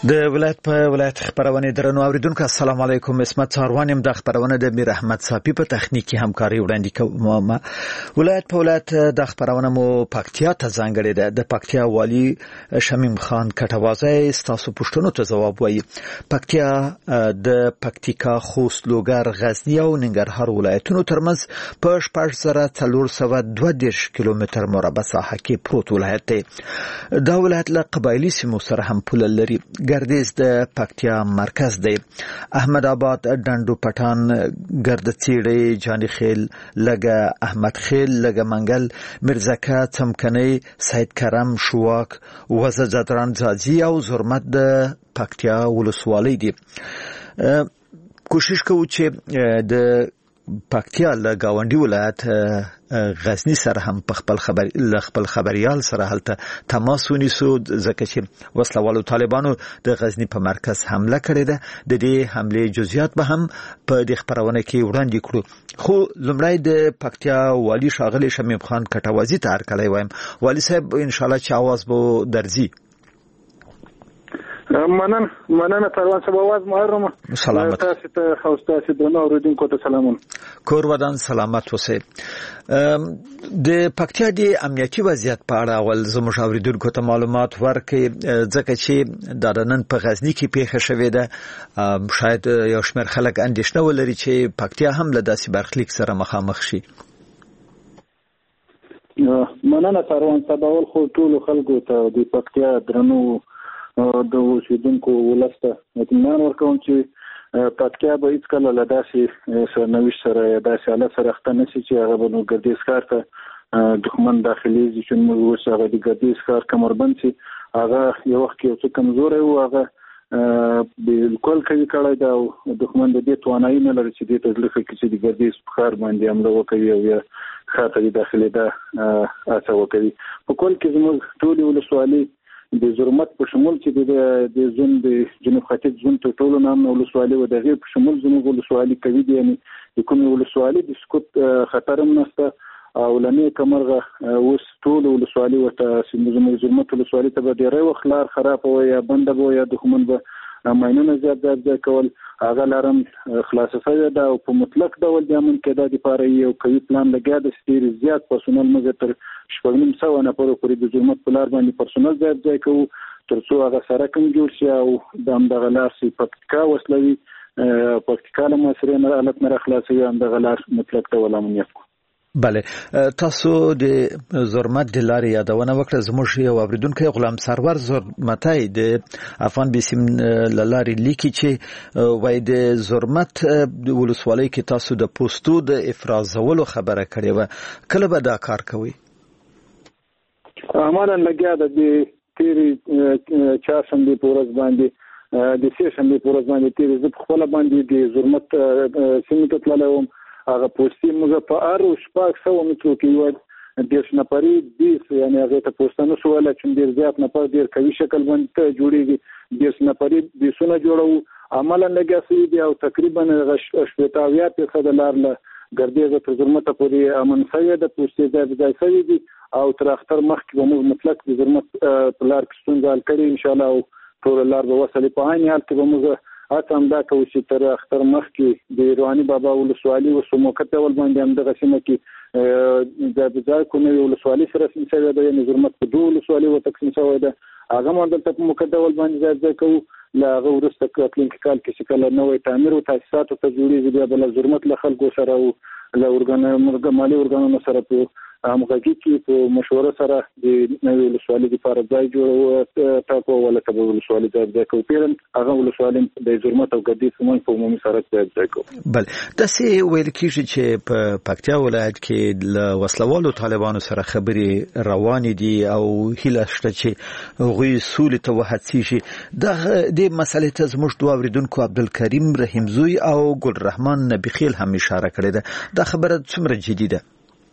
د ولایت په ولایت خبرونه درنو اوریدونکو السلام علیکم. اسمت څاروانیم د خبرونه د میر احمد صافی په تخنیکی همکاري وړاندې کوم. ولایت په ولایت د خبرونه مو پکتیا ته ځانګړې ده. د پکتیا والی شمیم خان کټوازی ستاسو پوښتنو ته ځواب وایي. پکتیا د پکتیکا، خوست، لوګر، غزنی او ننګرهار ولایتونو ترمنځ په 1432 کیلومتر مربع ساحه کې پروت ولایت دی. دا ولایت له قبایلی سیمو سره هم پوله لري. گردیز د پکتیا مرکز دی. احمد آباد، ډنډو پټان، ګردڅیړی، جانی خیل، لګه احمد خیل، لګه منګل، مرزکه، څمکنی، سید کرم، شواک، وزه جدران ځاځي او زرمت د پکتیا ولسوالۍ دي. کوشش کوو چې د پکتیا له گاونډي ولایت غزنی سره هم په خپل خبريال سره هلته تماس ونیسو، ځکه چې وسلوالو طالبانو د غزنی په مرکز حمله کړې ده. د دې حمله جزئیات به هم په دې خبرونه کې وړاندې کړو. خو لمړی د پکتیا والی شاغلی شمیم خان کټوازی ته هرکلی وایم. والی صاحب ان شاء الله چې आवाज به درځي. مننه تروان صاحب، आवाज محرمه. سلامت تاسو ته او تاسو د نو اوریدونکو ته سلامونه. کور ودان سلامت اوسئ. د پکتیا د امنیتي وضعیت په اړه اول زموږ اوریدونکو ته معلومات ورکړئ، ځکه چې دا نن په غزنی کې پیښه شوې ده. شاید یو شمېر خلک اندېښنه ولري چې پکتیا هم له داسې برخلیک سره مخامخ شي. مننه تروان صاحب، اول خو ټول خلکو ته د پکتیا درنو د اوسیدونکو ولسته اطمینان ورکوم چې پکتیا به هیڅ کله له داسې سرنوشت سره یا داسې حالت سره اخته نشي چې هغه به نو ګردیز ښار ته دښمن داخليږي. چې موږ اوس هغه د ګردیز ښار کمربند چې هغه یو وخت یو څه کمزوری و، هغه بالکل کوي کړی دا او دښمن د دې توانایي نه لري چې دې ته ځلخه کې چې د ګردیز ښار باندې حمله وکړي او یا ښار ته داخلي ده هڅه وکړي. په کل کې زموږ ټولې ولسوالۍ د زرمت په شمول چې د زون د جنوب ختیځ زون ته ټولو نام ولسوالۍ و دغه په شمول زموږ ولسوالۍ کوي دي. یعنی د کوم ولسوالۍ د سقوط خطر هم نشته او لنی کمرغه اوس ټول ولسوالۍ وته زموږ زرمت ولسوالۍ ته به ډیره وخلار خراب و یا بنده و یا دښمن به ماینونه زیات کول هغه لارم خلاص شوی دا او په مطلق ډول د امن کې د لپاره یو قوي پلان لګیا د ستیر زیات پرسونل مګر تر 900 نفر پورې د زرمت په لار باندې پرسونل زیات ځای کوو ترڅو هغه سره کوم جوړ شي او د امدغه لار سي پکتیکا وسلوي پکتیکا له مسرې نه حالت نه خلاصوي امدغه لار مطلق ډول امنیت. بله، تاسو د زرمت د لارې یادونه وکړه. زموږ یو اوریدونکی غلام سرور زرمتای د افغان بیسیم لارې لیکي چې وای د زرمت ولسوالۍ کې تاسو د پوسټو د افرازولو خبره کړې و. کله به دا کار کوي؟ عملاً لګیا د تیری چهارشنبه په ورځ باندې د سهشنبه په ورځ باندې تیری زه په خپل باندې د زرمت سیمه ته تللم. هغه پوسټي موږ په ارو شپږ سو مترو کې یو د نفرې دیس یعنی هغه ته پوسټانو سواله چې ډیر زیات نفر ډیر قوي شکل باندې جوړیږي د نفرې دیسونه جوړو. عملاً لګاسي دی او تقریبا 80% لار له ګردیزه تر زرمت پورې امن سوی د پوسټي ځای سوی دي او تر اختر مخکې به موږ مطلق د زرمت په لار کې ستونزه حل کړي ان شاء الله او ټول لار به وصلې په عین حال کې به موږ اتم دا کوي چې تر اختر مخکې د رواني بابا ولسوالۍ او سموکت ول باندې هم دغه سیمه کې د بځای کومې ولسوالۍ سره سمسوي ده. یعنی زرمت په دوه ولسوالۍ و تقسیم شوی ده. هغه مونږ ته په مقدمه ول باندې ځای کوو. لا غورسته کلینیکال کې چې کله نوې تعمیر او تاسیسات ته جوړیږي بیا بل زرمت له خلکو سره او له مالي ارګانونو سره په همغږي کې په مشوره سره د نوې ولسوالۍ لپاره ځای جوړو تاسو ولته به ولسوالۍ ځای کوي. پیرن هغه ولسوالۍ د زرمت او ګردیز سیمه په عمومي سره ځای کوي. بل داسې ویل کېږي چې په پکتیا ولایت کې له وسلوالو طالبانو سره خبرې روانې دي او هیله شته چې غوي سولې ته وهڅیږي. د مسلې ته زموږ دوه اوریدونکو عبدالکریم رحیمزوی او ګلرحمان نبیخیل هم اشاره کړې ده. دا خبره څومره جدي ده؟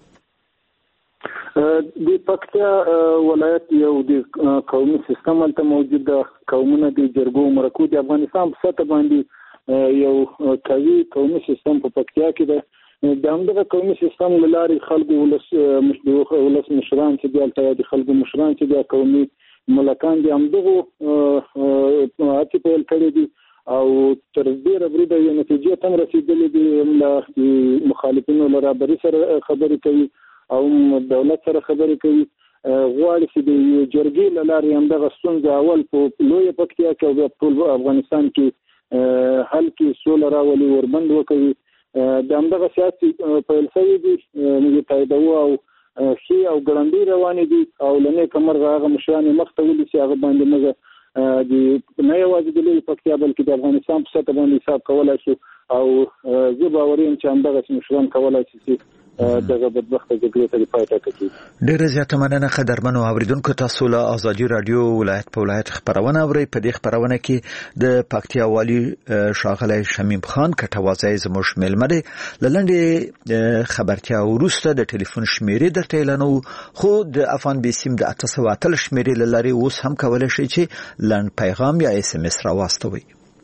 د پکتیا ولایت یو د قومي سیستم ته موجود ده. قومونه د جرګو مرکو د افغانستان په سطح باندې یو قوي قومي سیستم په پکتیا کې ده. د همدغه قومي سیستم لارې خلکو ولس مشران چې د خلکو مشران چې د قومي ملکان دي همدغه هڅې پیل کړې دي او تر ډیره بریده یو نتیجې ته رسیدلې دي. مخالفینو له رهبري سره خبرې کوي او دولت سره خبرې کوي، غواړي چې د جرګې له لارې همدغه ستونزه اول په لویه پکتیا کې او بیا ټول افغانستان کې حل کې سوله راولي، وربند وکوي. د همدغه سیاست پیل شوی دي، موږ تاییدوو او ښې او ګړندۍ روانې دي او له نیکه مرغه هغه مشران یې مخته ونیسي، هغه باندې موږ نه یوازې د لویې پکتیا بلکې د افغانستان په سطحه باندې حساب کولی شو او زه باوري یم چې همدغسې مشران کولی شي چې دغه بدبخته جګړې ته د پای ټکی کړي. ډېره زیاته مننه قدرمنو اوریدونکو. تاسو له ازادي رادیو ولایت په ولایت خبرونه اورئ. په دې خبرونه کې د پکتیا والی ښاغلی شمیم خان کټوازی زموږ میلمه دی. له لنډې خبرتیا وروسته د ټلیفون شمیرې درته اعلانوو، خو د افغان بي سیم د 883 شمیرې له لارې اوس هم کولی شئ چې لنډ پیغام یا SMS راواستوئ.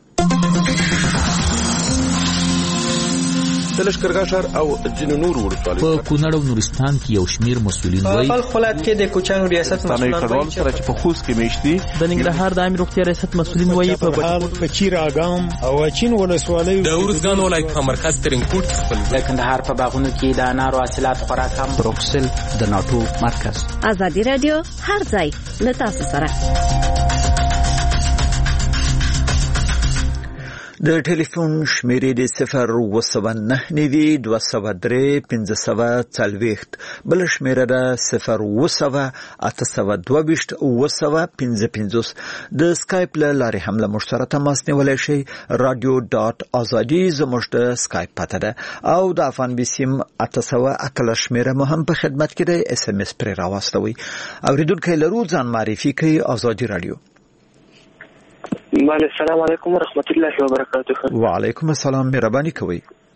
د لښکرګاه ښار او ځینو نورو ولسوالیو په کونړ او نورستان کې یو شمیر مسؤلین وایي په ولایت کې د کوچانو ریاست مسؤلین وایي چې په خوست کې میشتي د ننګرهار د عامه روغتیا ریاست مسؤلین وایي په چیر اګام او چین ولسوالیو د ورزګان ولایت په مرکز ترنګوټ خپل د کندهار په باغونو کې د انارو حاصلات خوراک هم بروکسل د ناتو مرکز. ازادي رادیو هر ځای له تاسو سره. د ټلیفون شمیرې د 02992031540 بل شمیره ده 080822255. د سکایپ له لارې هم له موږ سره تماس نیولی شئ. radio.azadi زموږ د سکایپ پته ده او د افغان بي سیم 883 شمیره مو هم په خدمت کې ده. SMS پرې راواستوئ. اوریدونکي لرو ځان معرفي کوي. ازادي رادیو. بله، السلام علیکم ورحمت الله وبرکاته. وعلیکم السلام، مهرباني کوئ.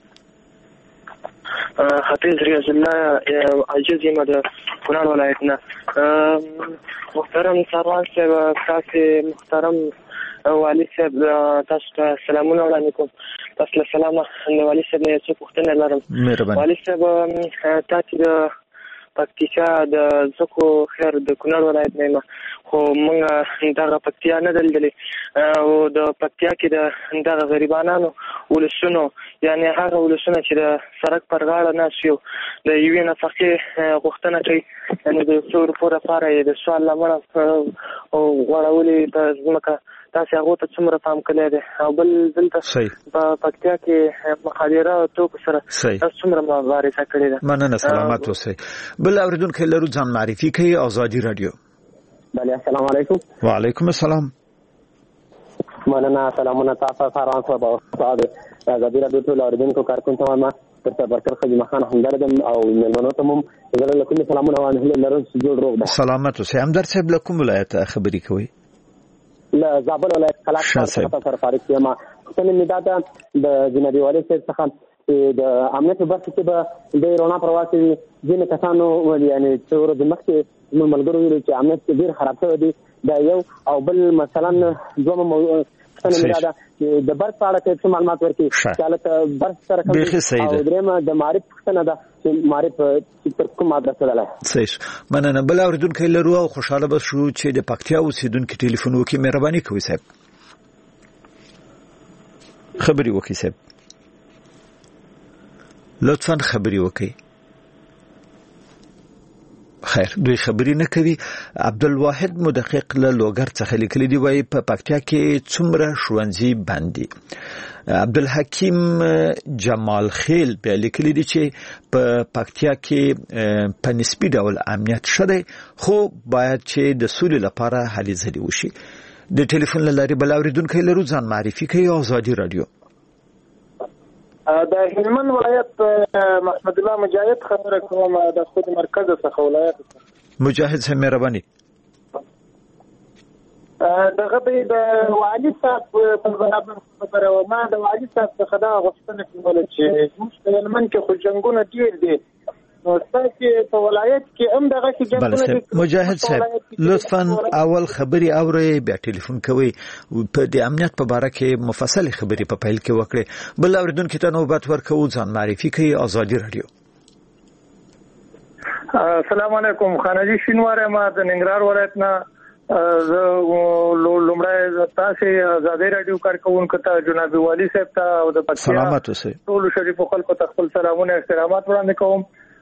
حافظ ریاض الله عاجز یم د کونړ ولایت نه. محترم سروان صاحب، تاسو محترم والي صاحب، تاسو ته سلامونه وړاندې کوم. تاسو له سلامه د والي صاحب نه څه پوښتنه لرم. والي صاحب، تاسو د پکتیکا د زکو خیر د کونړ ولایت نه خو موږ دغه پکتیا نه دلدلې او د پکتیا کې د دغه غریبانو ولسونو، یعنی هغه ولسونه چې د سړک پر غاړه ناست یو د یوې نفقې غوښتنه کوي، یعنی د 100 روپو لپاره یې د سوال لمړه غوړولې په ځمکه. تاسو هغه ته څومره پام کړی دی؟ او بل دلته په پکتیا کې مخدره توکو سره تاسو څومره مبارزه کړې ده؟ مننه، سلامت اوسئ. بل اوریدونکي لرو ځان معرفي کوي. ازادي رادیو. بله، السلام علیکم. وعلیکم السلام. مننه، سلامونه تاسو سره صاحب او استاد ازادي رادیو ټول اوریدونکو کارکون ته ما تر برکر خدمت خان همدردم او ملمنو ته هم زه له کوم سلامونه وانه لرم چې جوړ روغ ده. سلامت اوسئ. همدرد صاحب له کوم ولایت خبرې کوي؟ له زابل ولایت خلاص سره فارغ یم. څنګه مداده د جنابي والي صاحب څخه د امنیت په برخه کې به د رونا پرواز دي ځینې کسانو ولې یعنی چې ورځ مخکې موږ ملګرو ویل چې امنیت ډېر خراب شوی دی. دا یو او بل مثلا دوه څنګه مداده د برق په اړه څه معلومات ورکړي چې حالت برق سره کوي او درېمه د معرف څنګه ده چې معرف تر کوم ادرس ده. صحیح، مننه. بل اوریدونکي لرو او خوشاله به شو چې د پکتیا اوسیدونکو ټلیفون وکړي. مهرباني کوئ صاحب، خبري وکړئ صاحب، لطفاً خبري وکړئ. خیر، دوی خبري نه کوي. عبدالواحد مدقق له لوګر څخه لیکلي دی، وایي په پکتیا کې څومره ښوونځي بند دي. عبدالحکیم جمال خیل به لیکلي دی چې په پکتیا کې په نسبی ډول امنیت شته، خو باید چې د سولې لپاره هلې ځلې وشي. د ټلیفون له لارې بل اوریدونکي لرو ځان معرفي کوي. ازادي رادیو. د هلمند ولایت محمد الله مجاهد خبره کوم د خود مرکز څخه ولایت. مجاهد صاحب، مهرباني. دغه د والي صاحب په برابر خبره و. ما د والي صاحب څخه دا غوښتنه کوله چې موږ په هلمند کې خو جنګونه ډېر دي، نو تاسو په ولایت کې هم دغه جنګونه دي. مجاهد صاحب، لطفاً اول خبري اورئ بیا ټلیفون کوئ. په د امنیت په اړه کې مفصل خبري په پیل کې وکړئ. بل اوریدونکو ته نوبت ورکوو. ځان معرفي کوي. ازادي رادیو. السلام علیکم. خانجي شینواره ما د ننګرهار ولایت نه لومړی تاسو آزادي رادیو کارکونکو ته جناب والي صاحب ته او د پکتیا سلامات اوسئ ټول شریف خلکو ته خپل سلامونه احترامات وړاندې کوم.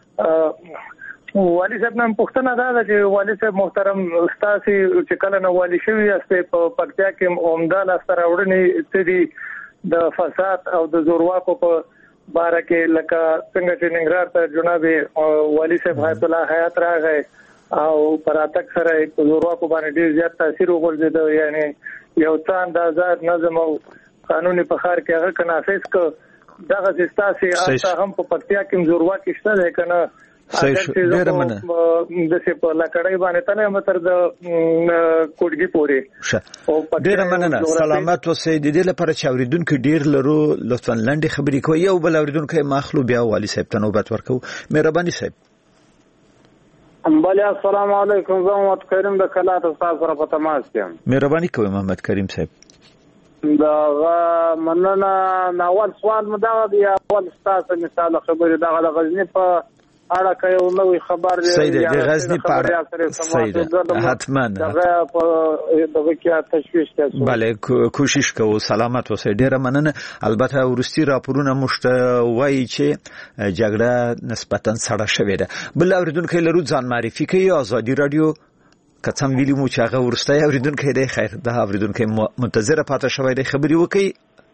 والي صاحب نن پښتنه دا ده چې والي صاحب محترم استاد چې کله نو والي شوی است په پکتیا کې عمده لاستر وړنی دي د فساد او د زورواکو په باره کې لکه څنګه چې ننګرهار ته جناب والي صاحب حیات الله حیات راغی او پراتک سره په زورواکو باندې ډیر زیات تاثیر وغورځید، یعنی یو څه اندازه نظم او قانوني په خار کې هغه کنافس کو دغه سیستاسي اته هم په پکتیا کې زورواکي شته ده کنه. صحیح ډیر مننه د څه په لکړی باندې تنه متر د کوټګي پورې ډیر مننه. سلامات اوسئ. د دې لپاره چې اوریدونکو ډیر لرو لطفا لاندې خبرې کوي یو بل اوریدونکو مخلو بیا والي صاحب ته نوبت ورکو. مهرباني صاحب. بله السلام علیکم. زه محمد کریم د کلات استاد سره په تماس یم. مهرباني کوئ محمد کریم صاحب. دا مننه. اول سوال مو دا دی، اول تاسو مثال خبرې دا د غزنی په اړه کوي نوې خبر دی. صحیح دی. د غزنی په اړه صحیح دی حتما دغه کې تشویش کوي. بله کوشش کوو. سلامت اوسئ. ډیره مننه. البته ورستي راپورونه مشته وایي چې جګړه نسبتا سړه شوې ده. بل اوریدونکو لرو ځان معرفي کوي. آزادي رادیو کڅم ویلی مو چې هغه ورستي اوریدونکو دی. خیر دا اوریدونکو منتظر پاتې شوی دی خبري وکي.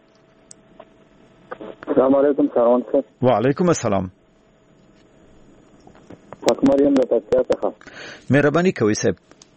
السلام علیکم. سلام. وعلیکم السلام. مریم د پکتیا څخه. مهرباني کوئ صاحب.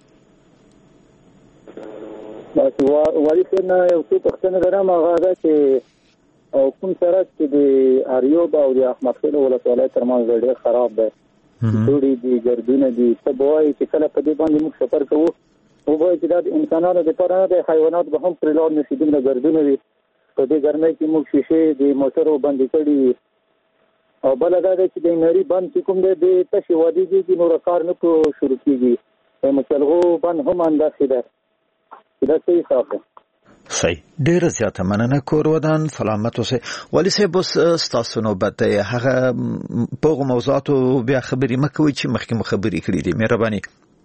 بس والي صاحب نه یو څه پوښتنه لرم. هغه دا چې کوم سړک چې د اریوب او د احمد خیل ولسوالۍ ترمنځ ډېر خراب دی، دوړې دي، ګردونه دي، څه به وایي چې کله په دې باندې موږ سفر کوو او وایي چې دا د انسانانو دپاره نه دی، حیوانات به هم پرې لاړ نه شي، دومره ګردونه وي. په دې ګرمۍ کې موږ شیشې د موټرو بندې کړي وي. او بل دا دی چې د نری بند چې کوم دی د تشې وادي کېږي نور کار نه شروع کېږي. مچلغو بند هم انداسې ده. دا صحیح صاف ده. صحیح. ډیره زیاته مننه. کور ودان سلامت اوسئ. والي صاحب اوس ستاسو نوبت دی. هغه په هغو موضوعاتو بیا خبرې مه کوئ چې مخکې مو خبرې کړي دي. مهرباني.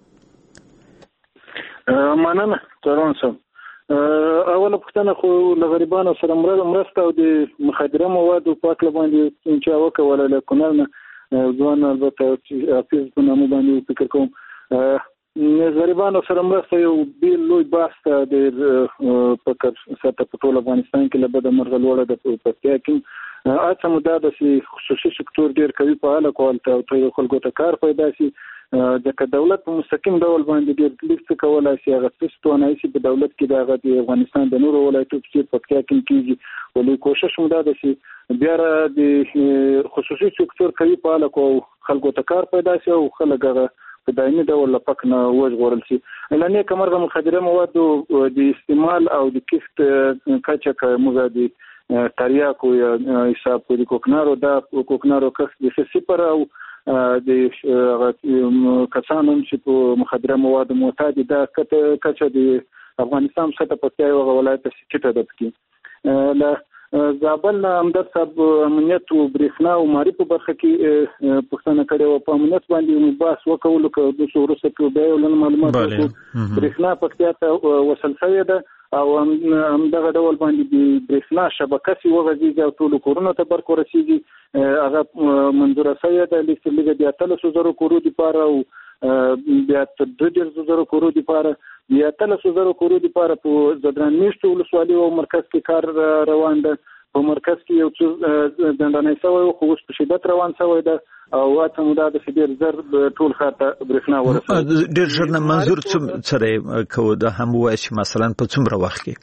مننه ترون صاحب. اوله پښتنه خو له غریبانو سره مرسته او د مخدره موادو په اړه باندې چې وکوله له کونړ نه ځوان البته حافظ په نامه باندې فکر کوم غریبانو سره مرسته یو بیل لوی بحث د فکر سره په ټول افغانستان کې له بده مرغه لوړه د پکتیا کې اته مده د خصوصي سکتور ډیر کوي په اړه کول ته خلکو ته کار پیدا شي. ځکه دولت په مستقیم ډول باندې ډېر لیک څه کولای شي. هغه څه ستونای شي په دولت کې د افغانستان د نورو ولایتونو په پکتیا کې کیږي، ولې کوشش مو دا ده چې بیا د خصوصي سکتور کوي په اړه کو خلکو ته کار پیدا شي او خلک هغه په دایمي ډول پک نه وژغورل شي. لنه کمرغه مخدره موادو د استعمال او د کښت کچه موږ د تریاکو یا حساب د کوکنارو کس د صفر او د کسانو چې په مخدره موادو معتاد دي دا کچه د افغانستان سره په تیو ولایت کې ده پکې له زابل امداد صاحب امنیت او برېښنا او ماری په برخه کې پښتنه کړي او په امنیت باندې مباحث وکول که د سورسه کې به ولن معلومات برېښنا پکتیا ته وصل شوی ده او همدغه ډول باندې د برېښنا شبکه سی وغځيږي او ټول کورونه ته برق ورسیږي. هغه منظوره شوی ده لکه د 300,000 کورو لپاره او بیا 2,000 کورو لپاره بیا 300,000 کورو لپاره په زدران میشتو ولسوالۍ او مرکز کې کار روان ده. په مرکز کې یو څه دندانه شوی خو اوس په شدت روان شوی ده او اته مودا د ډیر زر ټول خاطه برېښنا ورسوي. ډیر ژر نه منظور سره کوو د هم وایي مثلا په څومره وخت کې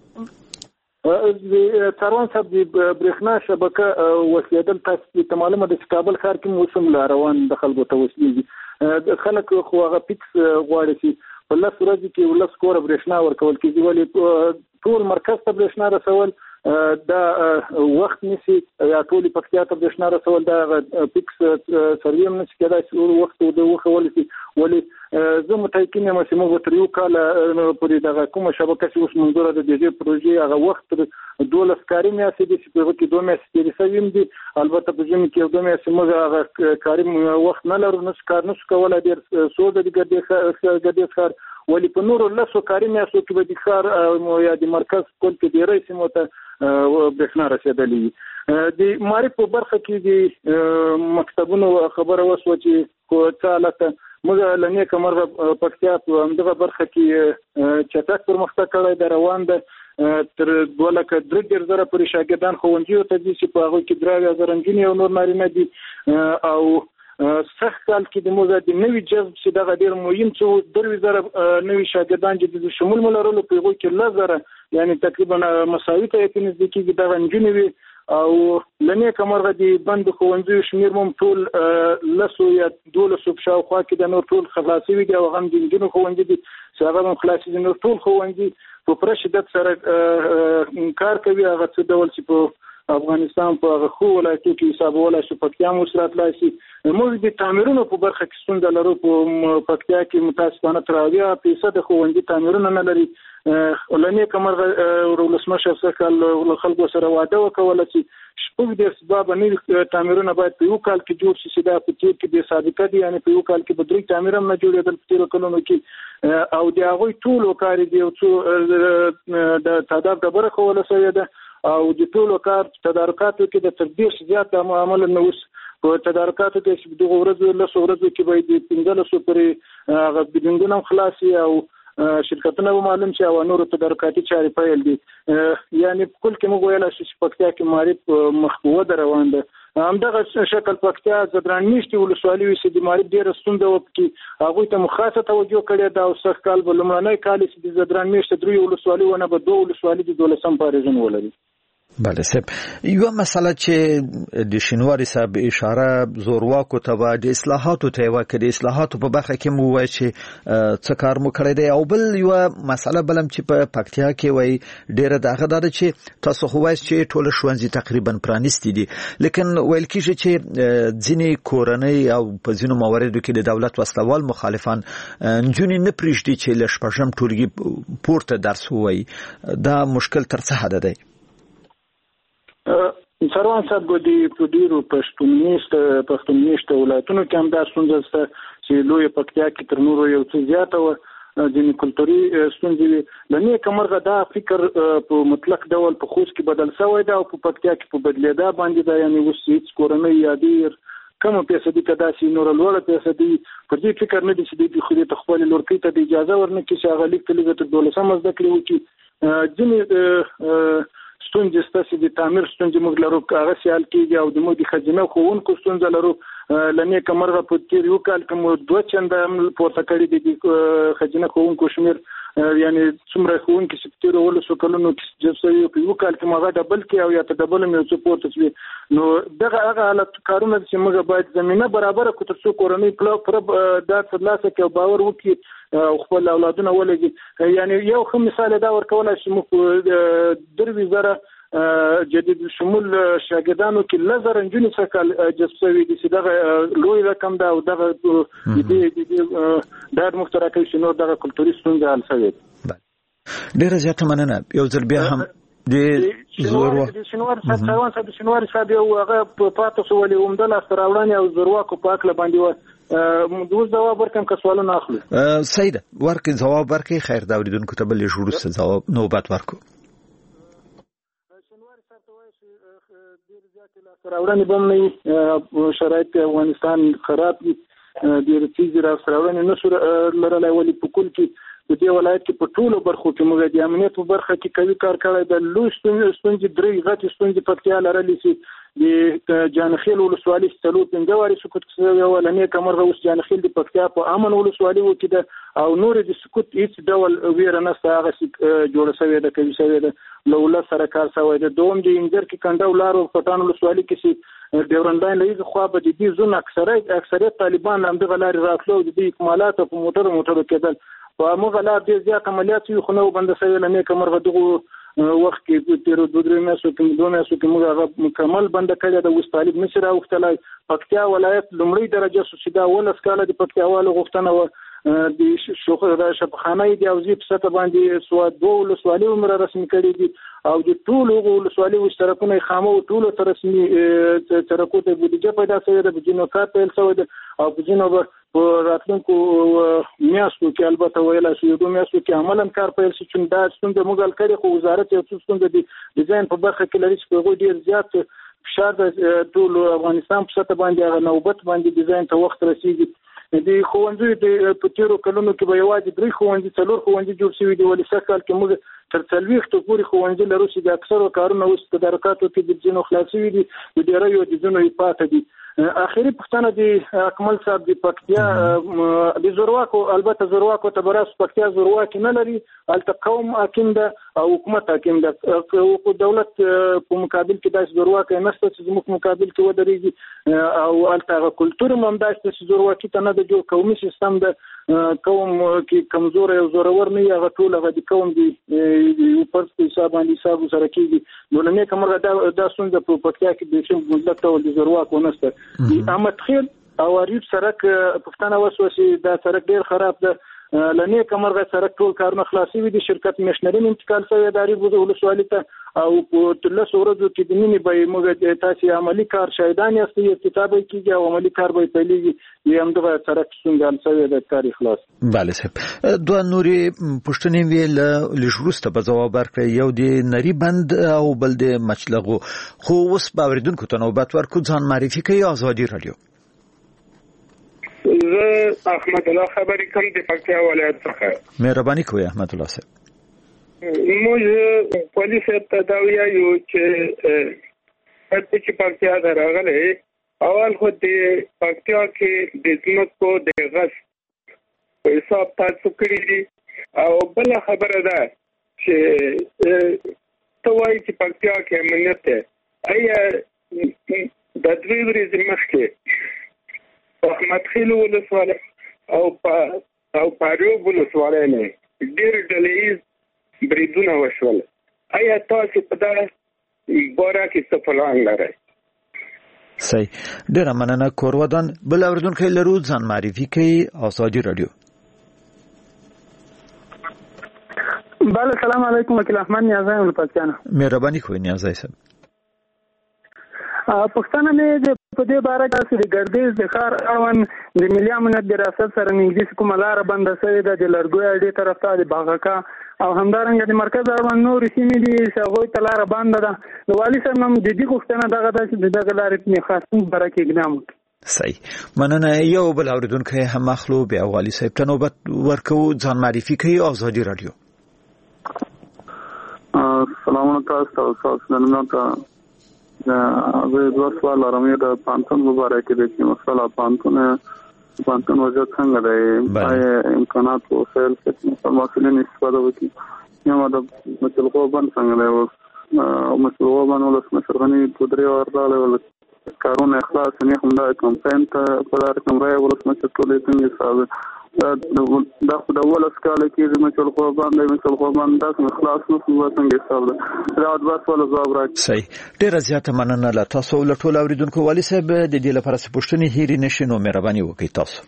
تروان صاحب د برېښنا شبکه وسیدل تاسو ته معلومه ده چې کابل ښار کې موسم روان د خلکو ته وسیږي. خلک خو هغه پیکس غواړي چې په لس ورځې کې ولس کور برېښنا ورکول کېږي، ولې ټول مرکز ته برېښنا رسول دا وخت نسی یا ټول پکتیا ته برېښنا رسول دا پیکس سرویم نشي کېدای چې وخت د وخول شي. ولې زه متأکد یم چې موږ تر یو کال پورې دغه کومه شبکه چې اوس منظوره ده د دې پروژې هغه وخت 12 کاري میاشتې دي چې په کې 2 میاشتې تېرې شوي دي. البته په ژمي کې 2 میاشتې موږ هغه کاري وخت نه لرو، نو کار نشو کولای. ډېر سوده دي ګردې ښار ولې په نورو لسو کاري میاشتو کې به د ښار یا د مرکز کل کې ډېری سیمو ته برېښنا رسېدلې د معارف په برخه کې د مکتبونو خبره وشوه چې څه حالت موږ له نیکه مرغه پکتیا په همدغه برخه کې چټک پرمختګ کړی دی، روان ده. تر 2,03,000 پورې شاګردان ښوونځیو ته ځي چې په هغوی کې 3,000 نجونې او نور نارینه دي. او سخت کال کې د موږ د نوي جذب چې دغه ډېر مهم څه 3,000 نوي شاګردان چې د شمول ملرلو په هغوی کې 10,000 یعنی تقریبا مساوي ته یې نږدې کېږي دغه نجونې وي. او لنې کمرغه د بند ښوونځیو شمیر مم ټول 10 یا 12 په شاوخوا کې د نور ټول خلاصي وي او هم د نجونو ښوونځي دي چې هغه هم خلاصي دي. نور ټول ښوونځي په پوره شدت سره کار کوي. هغه څه ډول چې په افغانستان په هغه خو ولایتو کې حسابولی شو پکتیا مو سره تلای شي. موږ د تعمیرونو په برخه کې ستونزه لرو. په پکتیا کې متاسفانه تر 80% ښوونځي تعمیرونه نه لري. لنې کمرغه ولسمشر څخه خلکو سره وعده وکوله چې شپږ د اسباب نه تعمیرونه باید په یو کال کې جوړ شي چې دا په تیر کې د سابقه دي، یعنی په یو کال کې به 3 تعمیر هم نه جوړېدل په تیرو کلونو کې. او د هغوی ټولو کار دی او څو د تعداد ډبره ښووله شوې ده او د ټولو کار تدارکاتو کې د تر 10 زیات عمل نه اوس په تدارکاتو کې چې دغه ورځو 10 ورځو کې باید 15 پورې هغه بډینګونه خلاصي او شرکتونه به معلوم شي او نور تدارکاتي چارې پیل دي. یعنی کل کې موږ ویلای شو چې پکتیا کې معارف مخبوده روان ده. همدغه شکل پکتیا زدران میشتي ولسوالي وي چې د معارف ډېره ستونزه وکړي هغوی ته مخاصه توجه کړې ده. او سږ کال به لومړنی کال چې د زدران میشته 3 ولسوالي ونه به 2 ولسوالي د 12 پاریزون ولري. بله صاحب، یو مسله چې د شینواري صاحب اشاره زورواکو ته و د اصلاحاتو ته و کې د اصلاحاتو په برخه کې مو وایي چې څه کار مو کړی دی. او بل یو مسله بلم چې په پکتیا کې وایي ډېره دغه ده چې تاسو خو وایي چې ټول ښوونځي تقریبا پرانیستي دي، لیکن ویل کېږي چې ځینې کورنۍ او په ځینو مواردو کې د دولت وسلوال مخالفان نجونې نه پرېږدي چې له شپږم ټولګي پورته درس ووایي. دا مشکل تر څه حده دی؟ سروان صاحب ګودي په ډیرو پښتونمیشته ولایتونو کې هم دا ستونزه شته چې لوی پکتیا کې تر نورو یو څه زیاته و ځینې کلتوري ستونزې. لنې کمرغه دا فکر په مطلق ډول په خوست کې بدل شوی دی او په پکتیا کې په بدلېدا باندې دا یعنی اوس هیڅ کورنۍ یا ډېر کم فیصدي که داسې نور لوړه فیصدي په دې فکر نه دي چې دوی خو د خپل لورکۍ ته د اجازه ورنکړي چې هغه لیک ته لږه تر 12 زده کړې وکړي. ځینې ستونزې ستاسې د تعمیر ستونزې موږ لرو هغه سیال کېږي او د موږ د ښځینه ښوونکو ستونزه لرو. لنې کمرغه په تیر یو کال کې مو 2 چنده پورته کړي دي د ښځینه ښوونکو شمیر، یعنی څومره ښوونکي چې په تیرو 12 کلونو کې جذب شوي په یو کال کې مو هغه ډبل کړي او یا ته ډبل هم یو څه پورته شوي. نو دغه هغه حالت کارونه چې موږ باید زمینه برابره کړو تر څو کورنۍ پوره دا ترلاسه کړي او باور وکړي او خپل اولادونه ولګي. یعنی یو ښه مثال دا ورکولای شي موږ 3,000 جدید شمول شاګردانو کې 1000 نجونې څخه جذب شوي دي چې دغه لوی رقم ده او دغه د مشترکې شنو دغه کلتوري ستونزې حل شوي. ډېره زیاته مننه. یو ځل بیا هم د شینواري صاحب یو هغه پاتې شو ولې عمده لاسته راوړنې او زورواکو په هکله باندې دوز جواب ورکم که سوالونه اخلو. سید ورکې جواب ورکې خیر دا اوریدونکو ته بل وروسته جواب نوبت ورکو. راوړنې بم نه شرایط افغانستان خراب دي، ډېر تیزې راوړنې نشو لرلی ولې په کل کې په دې ولایت کې په ټولو برخو کې موږ د امنیت په برخه کې قوي کار کړی دی. لوی ستونزې 3 غټې ستونزې پکتیا لرلې چې د جانخیل ولسوالي 4-5 وارې سقوط شوی و. لنې کمرغه اوس جانخیل د پکتیا په امن ولسوالي کې ده او نور د سقوط هیڅ ډول ویره نشته. هغه جوړه شوې ده کوي شوې ده له ولس سره کار شوی ده. دوم د انځر کې کنډه ولارو پټان ولسوالي کې چې ډیورنډاین لایزه خو به د دې زون اکثریت طالبان هم دغه لارې راتلو د دې اکمالات په موټرو کېدل په موږ لا ډېر زیات عملیات یو خو نو بنده شوی. لنې کمرغه دغه وخت کې تیر 2-3 میاشتو کې موږ هغه مکمل بنده کړی ده. اوس طالب نشي راوښتلی. پکتیا ولایت لومړی درجه شو چې دا 19 کاله د پکتیاوالو غوښتنه وه د شفخانه د اوزي په سطح باندې سوا 2 ولسوالۍ عمر رسمي کړي دي او د ټول ولسوالۍ مشترکونه خامو ټول تر رسمي ترکو ته بودیجه پیدا شوې ده، بجنو کار پیل شوی ده او بجنو په راتلونکو میاشتو کې البته ویلا شو یو میاشتو کې عملاً کار پیل شي چې دا څنګه موږ کړی خو وزارت یو څنګه د ډیزاین په برخه کې لري چې په ډیر زیات فشار د ټول افغانستان په سطح باندې نوبت باندې ډیزاین ته وخت رسیږي. د خوندې د پټیرو کلونو کې به یوازې 3 خوندې 4 خوندې جوړ شوي دي، ولې سکهال کې موږ تر 40 ته پورې خوندې لرو چې د اکثرو کارونو اوس تدارکاتو کې د جنو خلاصوي دي، د ډیرو یو د جنو پاتې دي. اخیری پښتنه د اکمل صاحب د پکتیا د زورواکو، البته زورواکو ته براس پکتیا زورواکي نه لري، الته قوم حاکم ده او حکومت حاکم ده، او دولت په مقابل کې د زورواکي نشته چې زموږ مقابل کې ودرېږي او الته کلتور هم داشته چې زورواکي ته نه د جوړ قومي سیستم ده، قوم کې کمزور او زورور نه یغه ټول هغه د قوم دی پر حساب باندې حساب سره کېږي. نو نه کومه دا څنګه په پکتیا کې د شم ملت او د زورواکو نشته. احمد خیل او اریب سرک پښتانه وسوسه دا سرک ډیر خراب ده، لنی کمرغه سرک ټول کارونه خلاصي وي، د شرکت مشنرین انتقال شوی د اریب ولسوالۍ ته او په تلس ورځو کې د نینې به موږ تاسو عملی کار شاهدان یاست کتابه کېږي او عملی کار به پیلېږي، یم دغه سرک څنګه شوی د تاریخ خلاص. بله صاحب دوه نوري پښتنې ویل لشروسته په جواب ورکړي، یو د نری بند او بل د مچلغو، خو اوس باوریدونکو ته نوبت ورکو ځان معرفي کوي. آزادي رادیو زه احمد الله خبرې کوم د پکتیا ولایت څخه. مهرباني کوئ احمد الله صاحب. موږ پولیس ته دا وایو چې چې پکتیا ته راغلي، اول خو د پکتیا کې د ځمکو د غصب په حساب تاسو کړی دي، او بل خبره ده چې ته وایي چې پکتیا کې امنیت ده. آیا د 2 ورځې مخکې احمد خیل ولسوالۍ او پاریوب ولسوالۍ نه ډېر ډلهیز بریدونه وشول، آیا تاسو په دا باره کې څه پلان لرئ؟ صحیح، ډېره مننه. کورودان بل اوریدونکی لرو، ځان معرفي کوي. آزادي رادیو. بله سلام علیکم، وکیل احمد نیازی ول پکتیانه. مهرباني کوئ نیازی صاحب. پښتانه مې په دې باره کې د ګردیز د ښار اړوند د ملي امنیت د ریاست سره نږدې کومه لاره بنده شوې ده، د لرګوی اډې طرف ته د باغکا او همدارنګه د مرکز اړوند نورې سیمې دي چې هغوی ته لاره بنده ده. د والي صاحب هم د دې غوښتنه دغه ده چې د دغه لارې خاصون باره کې اقدام وکړي. صحیح، مننه. یو بل اوریدونکی هم اخلو، بیا والي صاحب ته نوبت ورکو. ځان معرفي کوي. آزادي رادیو. سلامونه تاسو ته. زه دوه سوال لرم. د پانتون مبارک دي چې مسله پانتون وجه څنګه دی؟ آیا امکانات او وسایل چې مسؤلین استفاده وکړي؟ یا د مسلغو باندې څنګه دی؟ او مسلغو باندې ولسمشر غني پودري ورته ول کارونه اخلاص نه هم دا کمپاین ته په لار کومه ولسمشر ټولې څنګه حساب دا خو د اول اسکاله کې زموږ مسلغو باندې دا اخلاص نه څنګه حساب ده؟ دا د وسوله جواب راځي. صحیح، ډیره زیاته مننه له تاسو له ټول اوریدونکو. والي صاحب د دې لپاره چې پوښتنې هېرې نشي نو مهرباني وکړئ تاسو.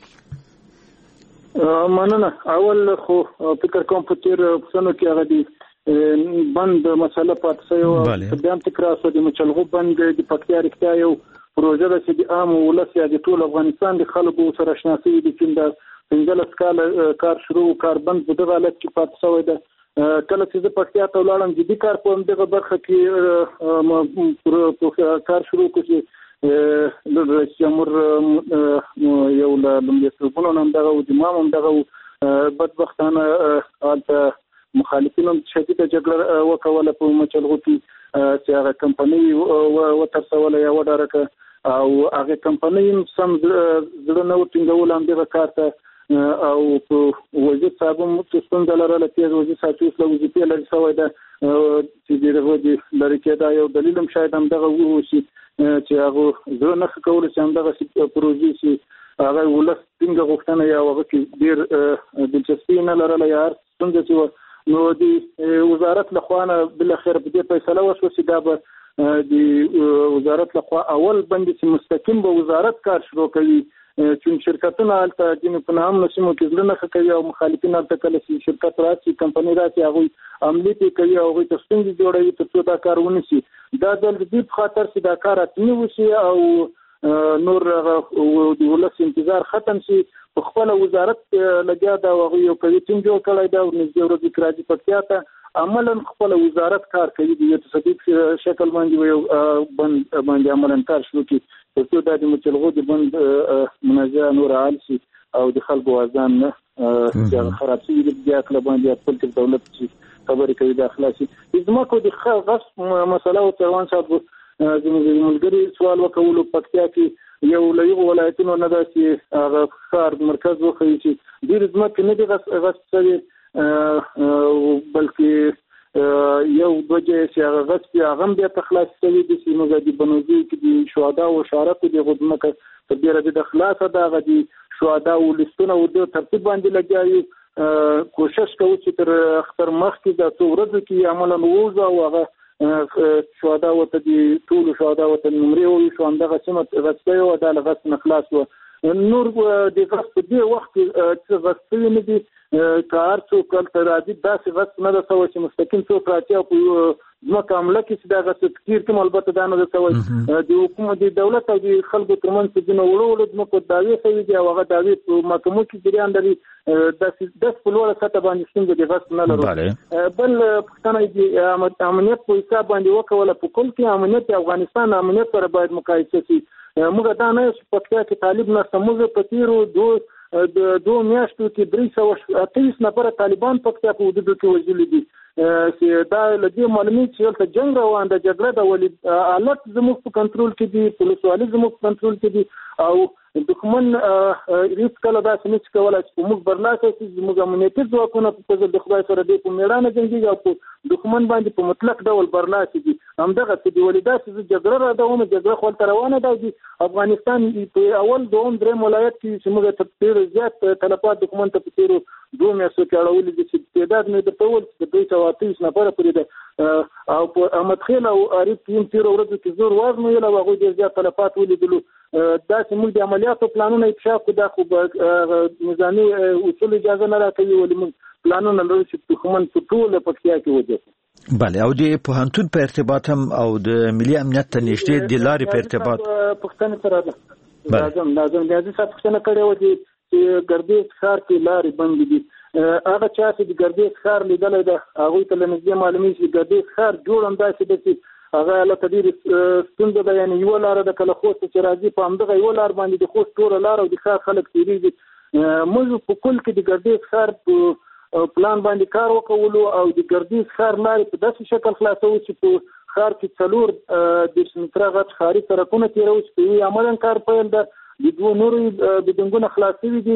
مننه. اول خو فکر کوم په تیر پښتنو کې هغه دي بند مسله پاتې شوی، بیا هم تکرار شو. د مچلغو بند د پکتیا رښتیا یو پروژه ده چې د عام ولس یا د ټول افغانستان د خلکو سره اشنا شوي دي چې د 15 کال کار شروع کار بند په دغه حالت کې پاتې شوی ده. کله چې زه پکتیا ته ولاړم جدي کار په دغه برخه کې کار شروع کړ د رئیس جمهور یو لومړیتوبونه هم دغه او د امام هم دغه بدبختانه حالت مخالفینو شدیده جګړه وکوله په مچلغو کې چې هغه کمپنۍ وترسوله یا وډارکه او هغه کمپنۍ سم زړه نه وټینګول هم دغه کار ته او په وزیر صاحب هم څنګه لرله تیز وزیر صاحب له وظیفې لري شوی ده چې دغه د لري کېدا یو دلیل هم شاید هم دغه وشي چې هغه زړه نه کول چې هم دغه پروژې چې هغه ولس څنګه غوښتنه یا هغه کې ډیر دلچسپي نه لرله یا څنګه چې نو د وزارت لخوا نه بل خیر په دې فیصله وشو چې دا به د وزارت لخوا اول باندې چې مستقیم به وزارت کار شروع کوي چې شرکتونه الته چې په نام نشمو کې ځلنه کوي او مخالفین الته کله چې شرکت راځي کمپنی راځي هغه عملیات کوي او هغه تاسو جوړوي ته دا کارونه شي دا د دې په خاطر چې دا کار اتنی وشي او نور د ولس انتظار ختم شي په خپل وزارت لګیا دا هغه یو کوي ټیم جوړ کړی دا نږدې ورځې کراځي پکیا ته عملاً خپل وزارت کار کوي د تصدیق شکل باندې یو باندې عملاً کار شروع کی چې دا د مچلغو د بند منازعه نور عال شي او د خلکو وزن نه خراب شي د بیا کله باندې خپل دولت چې خبرې کوي د اخلاصي زموږ د غص مسله او تروان صاحب زموږ ملګری سوال وکولو پکتیا کې یو لایغ ولایتونو نه داسي هغه ښار مرکز وخی چې ډیر زموږ نه دي غص شوی بلکې یو دوجه چې هغه غص هغه بیا تخلاص شوی د سیمه د بنوزي کې د شهدا او شارق د غدمکه تبیر د خلاصه دا غدي شهدا او لستونه او د ترتیب باندې لګیایي کوشش کوي چې تر اختر مخ کې د څورځ کې عملاً ووزه او هغه شهدا او ته د ټول شهدا او ته نمرې او شو اندغه سمت غصه او د غص نخلاص و نور د غص په دې وخت چې غصه نه دي کار څو کال تر راځي داسې غص نه ده سوی چې مستقیم څوک راځي او ځمکه عمله کې چې دا غص کثیر کوم البته دا نه ده سوی د حکومت د دولت او د خلکو ترمنځ چې نو وړو ځمکو داوی کوي دی هغه داوی په محکمو کې جریان لري د خپلوړه سطح باندې څنګه د غص نه لرو بل پښتنه د امنیت په حساب باندې وکوله په کل کې امنیت افغانستان امنیت سره باید مقایسه شي موږ دا نه چې پکتیا کې طالب نه سموږ په تیرو دوه میاشتو کې 328 نفر طالبان پکتیا په حدودو کې وژلي دي چې دا لږه معلومات چې ولته جنگ روان ده جګړه د ولې حالت زموږ په کنټرول کې دي پولیسوالي زموږ په کنټرول کې دي او دښمن ریس کله دا څه کولای چې موږ برلاسه چې زموږ امنیتي ځواکونه په د خدای سره د میړانه جنگي او په دښمن باندې په مطلق ډول برلاسه دي همدغه چې ولیدا چې جګړه را دومره جګړه خپل روانه ده د افغانستان په اول دوم درې ولایت کې چې موږ ته ډیر زیات تلفات دښمن ته په تیرو دوه میاشتو کې اړولې دي چې تعداد نه درته ول چې 230 نفر پرې ده او په احمد خیل او عارف ټیم تیر ورځ کې زور وزن یې لا هغه ډیر زیات تلفات ولیدلو دا چې موږ د عملیاتو پلانونه افشا کو دا خو نظامی اصول اجازه نه راکوي ولې موږ پلانونه لرو چې دښمن په ټول پکتیا کې وځي بله او د پوهنتون په ارتباط هم او د ملي امنیت ته نږدې د لارې په ارتباط پښتنه سره ده لازم د ځکه پښتنه کړي و چې ګردیز ښار کې لارې بند دي هغه چا چې د ګردیز ښار لیدل ده هغه ته لنږدې معلومي چې ګردیز ښار جوړ انداسې دي هغه له تدیر ستونزه ده یعنی یو لار د کله خوست چې راځي په همدغه یو لار باندې د خوست ټول لار او د ښار خلک تیریږي موږ په کل کې د ګردیز ښار په پلان باندې کار وکولو او د ګردیز ښار لارې په داسې شکل خلاصو چې په ښار کې څلور د سنترا غټ ښاري سړکونه تیرو چې په عملاً کار پیل ده د دوه نورې بډنګونه خلاصوي دي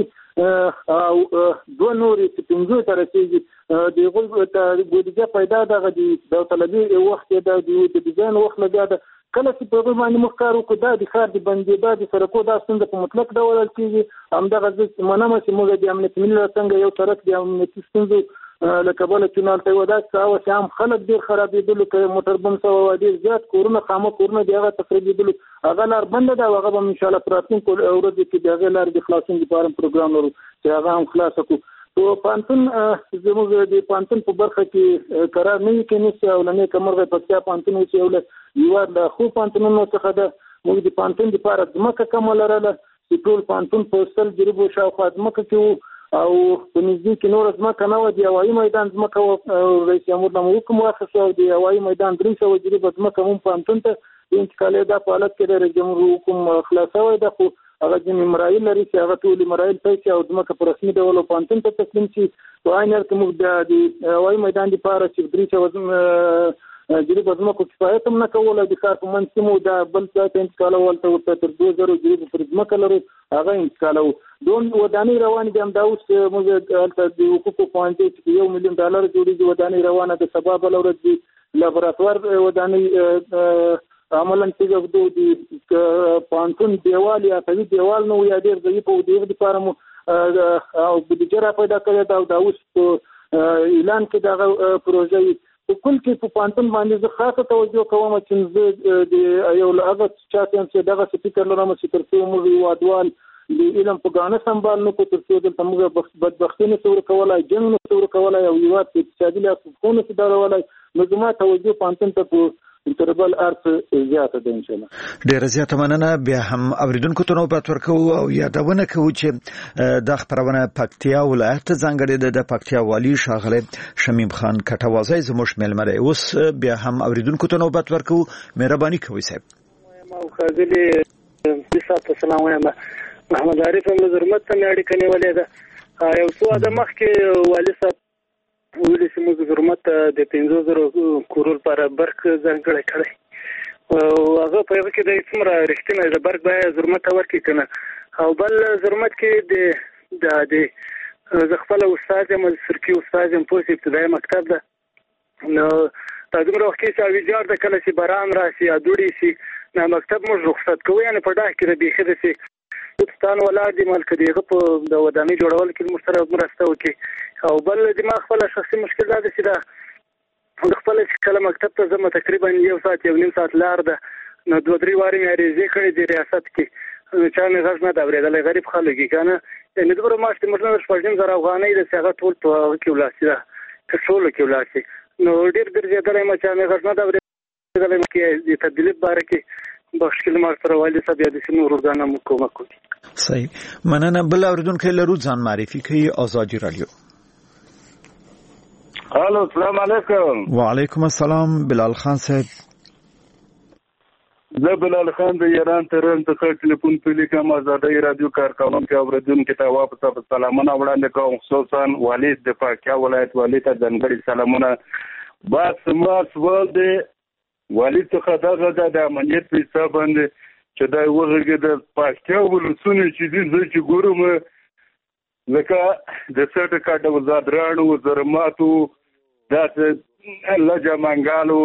او دوه نورې چې پنځه تر رسیدي د بودیجه پیدا ده د طلبي وخت د ډیزاین وخت لګیا ده کله چې په باندې مخکار وکړو دا د ښار د بندېدا د سړکو دا څنګه په مطلق ډول کېږي همدغه ځکه منامه چې موږ د امنیت ملي څنګه یو سړک د امنیتي ستونزو لکه بل چونال ته ودا چې هم خلک ډیر خرابېدل کې موټر بم سو ډیر زیات کورونه خامه کورونه دیغه تخریبېدل هغه لار بند ده هغه به ان شاء الله پراتین کول اورد کې دغه لار د خلاصون لپاره پروګرام لرو چې هغه هم خلاص کو تو پانتون زموږ د پانتون په برخه کې قرار نه کېنی چې اولنې کمرغه پکتیا پانتون چې اول یو د خو پانتونونو څخه ده موږ د پانتون لپاره ځمکه کوم لرله چې ټول پانتون په سل جریبو شاوخوا ځمکه کې او په نږدې کې نور ځمکه نه و د هوایي میدان ځمکه رئیس جمهور نامه حکم واخیست او د هوایي میدان 300 جریبه ځمکه هم پانتون ته د انتقالي دا په حالت کې د رئیس جمهور حکم خلاصوي ده خو هغه ځینې مراحل لري چې هغه ټول مراحل پیسې او ځمکه په رسمي ډول پانتون ته تسلیم شي په عین حال کې موږ د هوایي میدان لپاره چې 300 جریبه ځمکو کفایت هم نه کوله د ښار په منځ کې مو دا بل ځای ته انتقالول ورته تر 2000 جریبه پر ځمکه لرو هغه انتقالو دون ودانۍ روانې دي همدا اوس موږ هلته د حقوقو پوهنځي چې $1 مليون جوړېږي ودانۍ روانه ده سبا بله ورځ د لابراتوار ودانۍ عملاً چې د پوهنتون دیوال یا قوي دیوال نه یا ډېر ضعیف و د هغې دپاره مو او بودیجه را پیدا کړې ده او دا اوس په اعلان کې دغه پروژه په کل کې په پوهنتون باندې زه خاصه توجه کوم چې زه د یو هغه چا چې دغه فکر لرم چې تر څو موږ هېوادوال د علم په ګانه سمبال نه کو تر څو دلته موږ بدبختي نه څور کولای جنګ نه څور کولای او یو اقتصادي لاسونه سدارولای مزما توجه پانتن ته تربل ارت زیاته ده ان شاء الله. ډیره زیاته مننه. بیا هم اوریدونکو ته نوبت ورکو او یادونه کوو چې د خبرونه پکتیا ولایت ځانګړي د پکتیا والی ښاغلی شمیم خان کټوازی زموږ مېلمه دی. اوس بیا هم اوریدونکو ته نوبت ورکو. مهرباني کوئ صاحب. ما خازلی بسات السلام علیکم. محمد عارف مزرمت ته اړیکه نیولې ده. یو څو د مخکې والی صاحب ویلي چې موږ ضرورت د 15,000 کورول پر برق ځانګړی کړی او هغه په یوه کې د څومره رښتینی د برق بیه ضرورت ورکړي که نه. او بل ضرورت کې د زه خپله استاد یم سرکي استاد یم پوست ابتدایي مکتب ده. نو دا دومره وخت کې چې ویجاړ ده کله چې باران راشي یا دوړې شي نو مکتب موږ رخصت کوو یعنې په ډاګ کې د بیخي داسې دوستان ولاړ دي مالکه د هغه په د ودانۍ جوړول کې موږ سره مرسته وکړي. او بل د ما خپله شخصي مشکل دا ده چې دا د خپله چې کله مکتب ته ځم تقریبا 1 ساعت 1.5 ساعت لار ده نو 2-3 وارې مې عریضې کړې دي ریاست کې چا مې غږ نه ده اورېدلی غریب خلک یې که نه یعنې دومره معاش د موږ نه 2.5 افغانۍ ده چې هغه ټول په هغه کې ولاړ شي ده ټولو کې ولاړ شي. نو ډېر ګرځېدلی یم چا مې غږ نه ده اورېدلی کې د تبدیلي په باره کې بخښکل ما سره والي صاحب یا د نورو ځانه مو کومک وکړي. صحیح مننه. بل اوریدونکی لرو ځان معرفي کوي. آزادي رادیو. الو السلام علیکم. وعلیکم السلام. بلال خان صاحب. زه بلال خان د ایران تهران څخه ټلیفون پیل کوم. آزادي رادیو کارکونکو اوریدونکو ته واپس سلامونه وړاندې کوم خصوصا والي د پکتیا ولایت والي ته ځانګړي سلامونه. بس ما سوال دی والي څخه دغه د امنیت په حساب باندې چې دا وغږې د پکتیا ولسونه چې دي زه چې ګورم لکه د سرټکاټ وزادرانو وزرماتو داسې لجه منګالو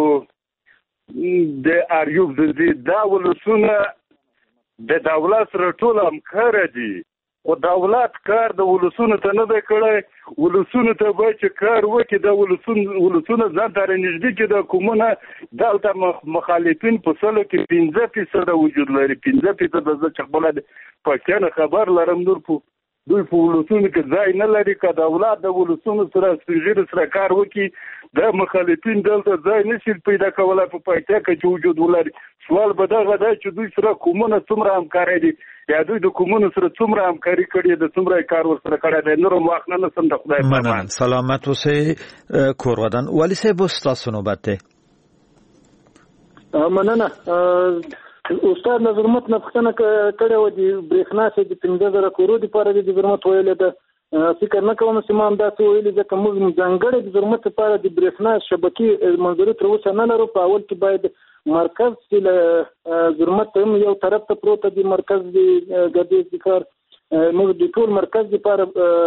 د اریوب زدي دا ولسونه د دولت سره ټول همکاره دي او دولت کار د ولسونو ته نه دی کړی. ولسونو ته باید چې کار وکړي د ولسونه ځان ته رانږدې کړي. د کومونه دلته مخالفین په سلو کې 15% وجود لري. 15% زه چې خپله د پکتیا نه خبر لرم دوی په ولسونو کې ځای نه لري. که دولت د ولسونو سره سپین سره کار وکړي د مخالفین دلته ځای نشي پیدا کولی په پکتیا کې چې وجود ولري. سوال به دغه دی چې دوی سره کومونه څومره همکاري دي یا دوی د کومونو سره څومره همکاري کړې ده څومره کار ورسره کړی دی. نور هم وخت نه لسم د خدای په امان. سلامت اوسئ کور ودان. والي صاحب اوس ستاسو نوبت دی. مننه. استاد نظرمت نه پوښتنه کړې وه د برېښنا چې د 15,000 کورو دپاره د ضرورت ویلې ده. فکر نه کوم چې ما همداسې ویلي ځکه موږ ځانګړی د ضرورت لپاره د برېښنا شبکې منظوري تر اوسه نه لرو. په اول کې باید مرکز چې له ضرورت هم یو طرف ته پروت دی مرکز د ګردیز د کار موږ د ټول مرکز لپاره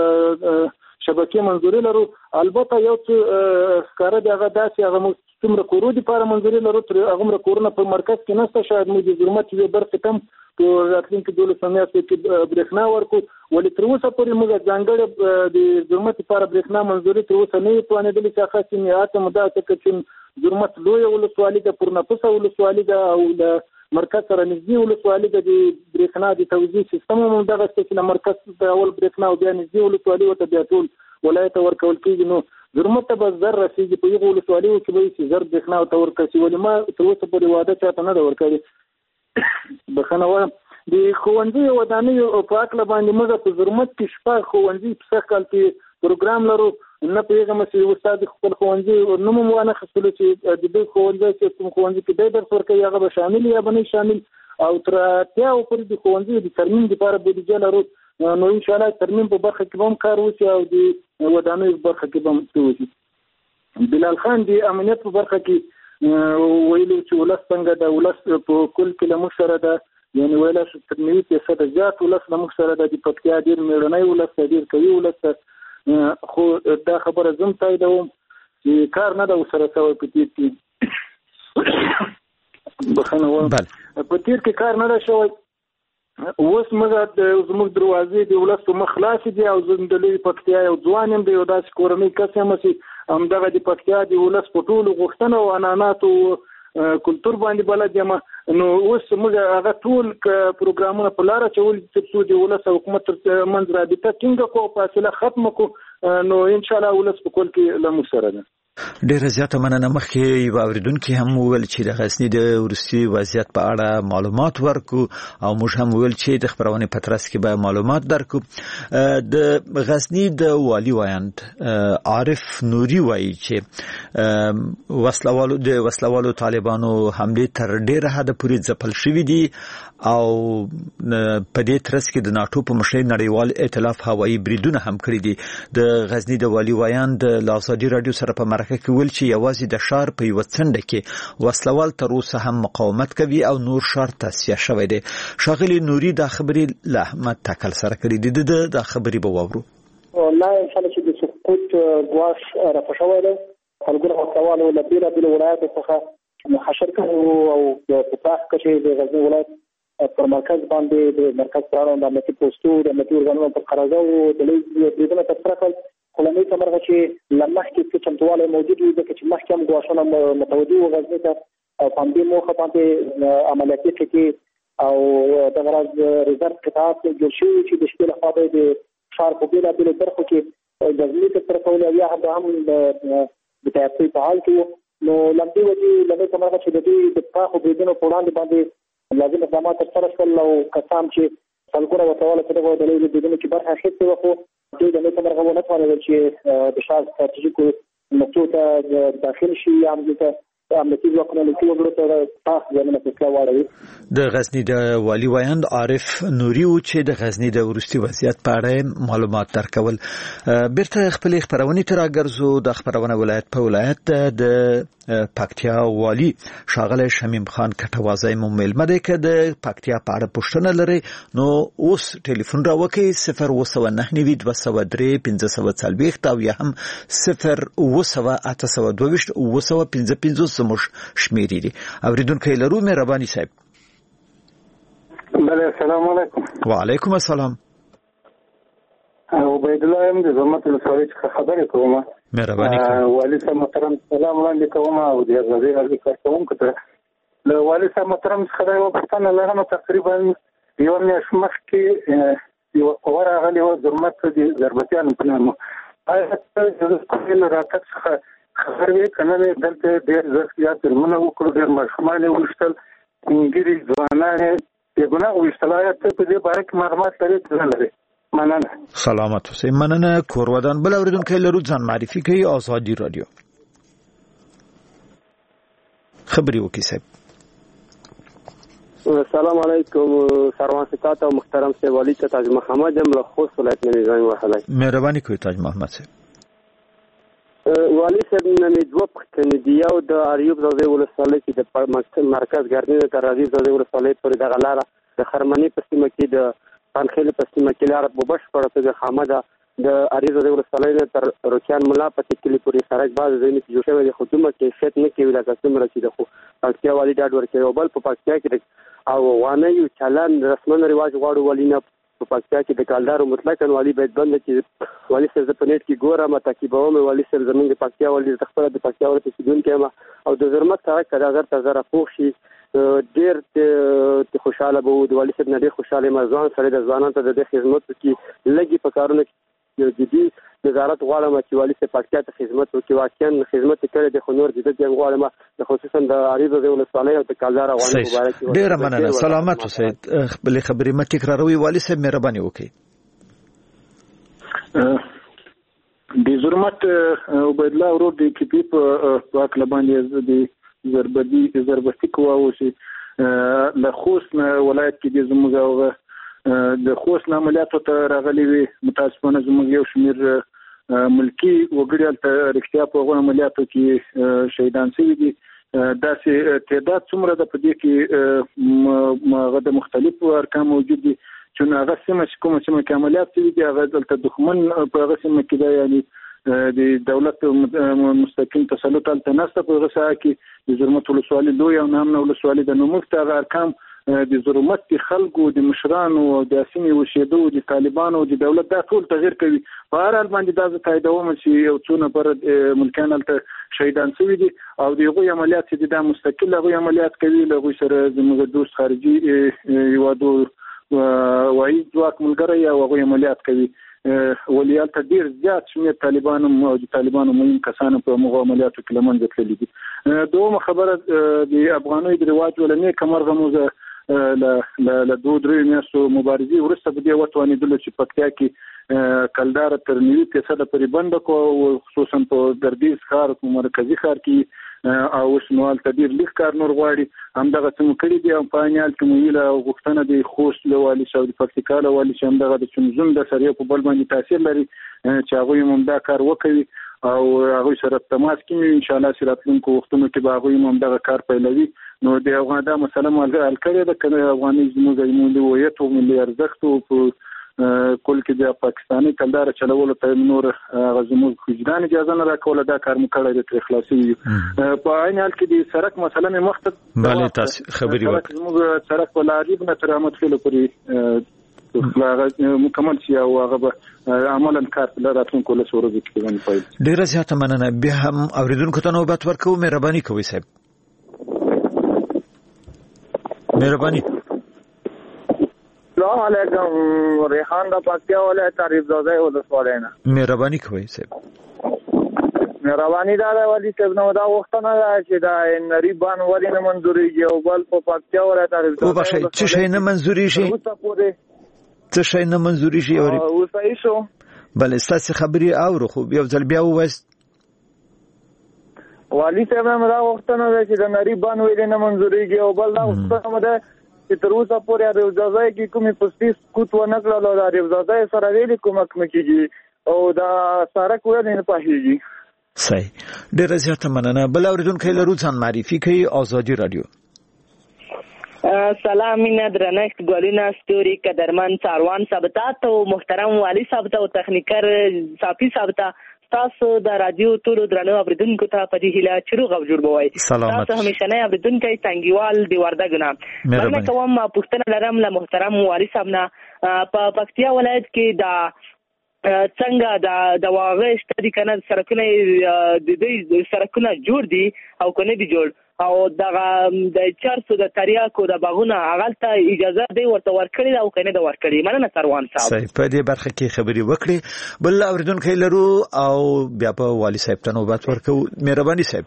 شبکې منظوري لرو. البته یو څه ښکاره دی هغه داسې هغه موږ څومره کورو دپاره منظوري لرو تر هغومره کورونه په مرکز کې نشته. شاید موږ د ضرورت یوې برخې ته هم په راتلونکي 12 میاشتو کې برېښنا ورکړو. ولې تر اوسه پورې موږ ځانګړې د ضرورت لپاره برېښنا منظوري تر اوسه نه یې توانېدلي چې هغه سیمې مو داسې کړه چې ضرورت لویه ولسوالي ده پرنپسه ولسوالي ده او له مرکز سره نږدې ولسوالي ده. د برېښنا د توزیع سیستم هم همدغسې چې له مرکز ته اول برېښنا او بیا نږدې ولسوالي ورته بیا ټول ولایت ته ورکول کېږي. نو ضرورت ته به زر رسېږي په هغو ولسوالیو کې به چې زر برېښنا ورته ورکړل شي. ولې ما تر اوسه پورې واده چاته نه ده ورکړې. بښنه وایم د ښوونځیو ودانیو په هکله باندې موږ په ضرورت کې شپږ ښوونځي په سږ کال کې پروګرام لرو. نه پوهېږم چې استاد خپل ښوونځي نوم هم وانه خیستلو چې د دوی ښوونځی چې کوم ښوونځي کې دی درس ورکوي هغه به شامل یا به نه شامل. او تر 80 پورې د ښوونځیو د ترمیم لپاره بودیجه لرو. نو انشاءالله ترمیم په برخه کې به هم کار وشي او د ودانیو په برخه کې به هم څه وشي. بلال خان د امنیت په برخه کې ویلو چې ولس څنګه د ولس په کل کې له موږ سره ده یعنې ویلی شو تر 90% زیات ولس له موږ سره ده. د پکتیا ډېر مېړنی ولس ده ډېر قوي ولس ده. خو دا خبره زم تاییدوم چې کار نه ده ورسره شوی په تېر کې. بښنه وایم په تېر کې کار نه ده شوی. اوس زموږ دروازې د ولس په مخ خلاصې دي او زه د لوی پکتیا یو ځوان یم د یو داسې کورنۍ کس یم چې همدغه د پکتیا د ولس په ټولو غوښتنو او عنعناتو کلچر باندې بلد یم نو اوس موږ هغه ټول پروګرامونه په لار چول چې د ولس حکومت تر منځ رابطه ټینګه کو فاصله ختم کو نو ان شاء الله ولس په کول کې له موږ سره ده. ډیره زیاته مننه. مخکې یو اوریدونکو هم وویل چې د غزنی د وروستي وضعیت په اړه معلومات ورکو او موږ هم وویل چې د خبرونه پترس کې به معلومات درکو. د غزنی د والی وایند عارف نوري وایي چې وسلوالو طالبانو حمله تر ډیره حد پورې ځپل شوې دي او په دې ترڅ کې د ناتو په مشرۍ نړیوال ائتلاف هوایي بریدونه هم کړی دي. د غزنی د والی وایند له ازادي رادیو سره په مرکه کې ویل چې یوازې د شهر په یو څنډه کې وسلوال تر اوسه هم مقاومت کوي او نور شهر تصفیه شوی دی. ښاغلي نوري دا خبرې له احمد تکل سره کړې دي. دا خبرې به واورو. والله ان شاء الله چې د سقوط غواش راپښوي ده خلګو وسلوال له بیلابیلو ولایاتو څخه محشر کړو او په تاسو کې د غزنی ولایت پر مرکز باندې د مرکز پرانو د امنیتي پوسټو د امنیتي ارګانونو پر قرارداد د لیدنه تر کړل خلنی تمرغه چې لمخ کې څه چمتواله موجود وي چې مخکې هم غواښونه متوجي و غزنی ته او باندې موخه باندې عملیاتي کې او د غرض ریزرو قطاعات جوړ شوي چې د شپې لخوا د ښار په بیلابیلو برخو کې غزنی ته ترکول او یا هم د تیارسي فعال کړو نو لمدې وجې لمدې تمرغه چې د دې د پاخو بریدونو په وړاندې باندې لازم اقدامات ترسره شول او کسان چې خلکو راوتواله چې دغه د بریدونو کې برخه اخیستې وه خو دوی د لمدې تمرغه ونه توانېدل چې د ښار ستراتیژیکو نقطو ته داخل شي یا هم دلته امنیتي ځواکونه له وګړو ته پاس ځانونه فیصله واړوي. د غزنی د والی وایند عارف نوري و چې د غزنی د وروستي وضعیت په اړه معلومات درکول. بیرته خپل خبرونه تر راګرځو. د خبرونه ولایت په ولایت د پکتیا والی شاغله شمیم خان کټوازی مومل مده کې د پکتیا په اړه پوښتنه لري نو اوس ټلیفون را وکي 02993 او یا هم 02822 زموږ شمیرې دي. اوریدونکو لرو مهرباني صاحب. بله السلام علیکم. وعلیکم السلام. عبید الله ام د زمت ولسوالۍ څخه خبرې کوم. مهرباني والي صاحب محترم سلام وړاندې کوم او د غزي غږ کوونکو ته له والي صاحب محترم څخه یو پوښتنه لرم. تقریبا یو میاشت مخکې یو ورغلی و ضرورت دي ضربتيان په نامه آیا د کومل راکټ څخه خبرې کنه دلته ډېر ځکه ترمنه وکړو ډېر مشمانه وشتل انګری ځوانانه یګونه وشتلایت په دې باره کې معلومات لري. مننه. سلامت اوسئ. مننه. کورودان بل اوریدونکو لرو ځان معرفي کوي. ازادي رادیو خبري وکي صاحب. السلام علیکم سروان ستات او محترم سے والی تاج محمد هم له خوست ولایت نه زنګ وهلای. مهرباني کوي تاج محمد صاحب. والی صاحب نن دوه پښتنې دی او د اریوب زوی ولسوالۍ کې د مرکز ګرځنده تر اریوب زوی ولسوالۍ پورې د غلاره د خرمنی په سیمه کې د پنخیل په سیمه کې لار په بشپړه توګه خامده د اریوب زوی ولسوالۍ تر روکیان ملا پټي کلی پورې سړک باز ځینې جوړ شوی د خدمت کې شت نه کوي لکه څومره چې د خو پکتیا والی ډاډ ورکوي او بل په پکتیا کې او وانه یو چلن رسمن رواج غواړو ولینه په پکتیا کې د کالدارو مطلقاً والی باید بند چې والی سره د پنيټ کې ګورم تاکيبوم والی سره زمونږ د پکتیا والی د خپل د پکتیا ورته سیدون کېما او د زرمت سره کدا زر تر زر پوښ شي ډېر خوشاله بو د والی سره ډېر خوشاله مزوان سره د ځوانانو ته د خدمت کې لګي په کارونه کې جدي وزارت غواړم چې والی سره پکتیا ته خدمت وکړي. واقعا خدمت کړي د خنور د دې غواړم خصوصا د اریوب د ولسوالۍ او د کالدار غواړم مبارک وي. ډیر مننه. سلامت اوسئ. خپل خبرې مې تکراروي. والی صاحب مهرباني وکړئ. د ضرورت عبید الله ورو د کیپی په واکله باندې د ضربتي قواوسی له خوست ولایت کې د زموږ د خوست عملیاتو ته راغلي وي. متاسفانه زموږ یو شمیر ملکی وګړي ته رښتیا په غو عملیاتو کې شهیدان شوي دي. داسې تعداد څومره د پدې کې د مختلفو ارقام موجود دي چې هغه سیمه کې عملیات شوي دي هغه دلته دښمن په هغه سیمه کې دی یعنی د دولت مستقیم تسلط تل نسته په هغه ساحه کې د زرمت ولسوالۍ لوی او نامنه ولسوالۍ د نومښت هغه ارقام د ظلمت د خلکو د مشرانو او د سیمې اوسېدو د طالبانو د دولت دا ټول تغیر کوي. په هر حال باندې دا زه تاییدوم چې یو څو نفر ملکیان هلته شهیدان شوي دي او د هغوی عملیات چې دي دا مستقل هغوی عملیات کوي. له هغوی سره زموږ دوست خارجي هېوادو وایي ځواک ملګری او هغوی عملیات کوي. ولې هلته ډېر زیات شمېر طالبان او د طالبانو مهم کسان په هغو عملیاتو کې له منځه تللي دي. دومره خبره د افغانیو د رواج ولنې کمرغه موږ له 2-3 میاشتو مبارزې وروسته په دې وتوانېدلو چې پکتیا کې کلداره تر 90% پورې بنده کړو، خصوصا په ګردیز ښار په مرکزي ښار کې او اوس نو هلته ډېر لږ کار نور غواړي. همدغه څه مو کړي دي او په عین حال کې مو هیله او غوښتنه د خوست له والي او د پکتیکا له والي چې همدغه د چمزون د سره په بل باندې تاثیر لري چې هغوی هم دا کار وکوي او هغوی سره تماس کې انشاءالله چې راتلونکو وختونو کې به هغوی هم دغه کار پیلوي. نو د افغان دا مسله مو حل کړې ده که افغاني زموږ ملي هویت او ملي ارزښت او کل کې د پاکستاني کلداره چلولو ته نور زموږ وجدان اجازه نه راکوله. دا کار مو کړی دی ترې خلاصي یو. په عین حال کې د سړک مسله مې مخته بلې تاسو خبرې وکړئ. زموږ سړک په لاریب نه تر احمد خیلو پورې مکمل شي او هغه به عملا کار په راتلونکو لسو ورځو کې باندې پیل. ډېره زیاته مننه. بیا هم اورېدونکو ته نوبت ورکوو. مهرباني کوئ صاحب، مهرباني. السلام علیکم. ریحان دا پکتیا ولایت تعریف زاده ولسوالۍ نه. مهرباني کوئ صاحب. مهرباني دا ده والي صاحب نو دا وختونه ده چې دا نری بان ولې نه منظورېږي او بل په پکتیا ولایت تعریف زاده وبخښئ څه شی نه منظورېږي؟ څه شی نه منظورېږي؟ اوسه شو بلې ستاسې خبرې اورو خو یو ځل بیا ووایاست. والي صاحب نو دا وختونه ده چې د نری بان ولې نه منظورېږي او بل دا وختونه ده چې تر اوسه پورې ریوزازای کې کومې پستیس کوت ونه کړل او دا ریوزازای سره ویلې کومک نه کېږي او دا سړک ولې نه پاهېږي. صحیح، ډېره زیاته مننه. بل اورېدونکی لرو، ځان معرفي کوي. آزادي راډیو. سلام، مینا درنښت ګلونه ستوري قدرمن څاروان صاحب ته او محترم والي صاحب ته او تخنیکر صافي صاحب ته تاسو د رادیو ټولو درنو اوریدونکو ته په دې هیله چې روغ او جوړ بوئ. تاسو همیشنه اوریدونکي تنګیوال دی وردګونه مننه کوم. پوښتنه لرم له محترم والي صاحب نه په پکتیا ولایت کې دا څنګه د واغې شته دي کنه سرکونه د دې سرکونه جوړ دي او کنه دي جوړ او دغه د چارسو د تریاکو د باغونه هغه ته اجازه دی ورته ورکړي او کنه د ورکړي. مننه سروان صاحب. صحیح، په دې برخه کې خبرې وکړي. بل اوریدونکي لرو او بیا په والي صاحب ته نوبت ورکو. مهرباني صاحب.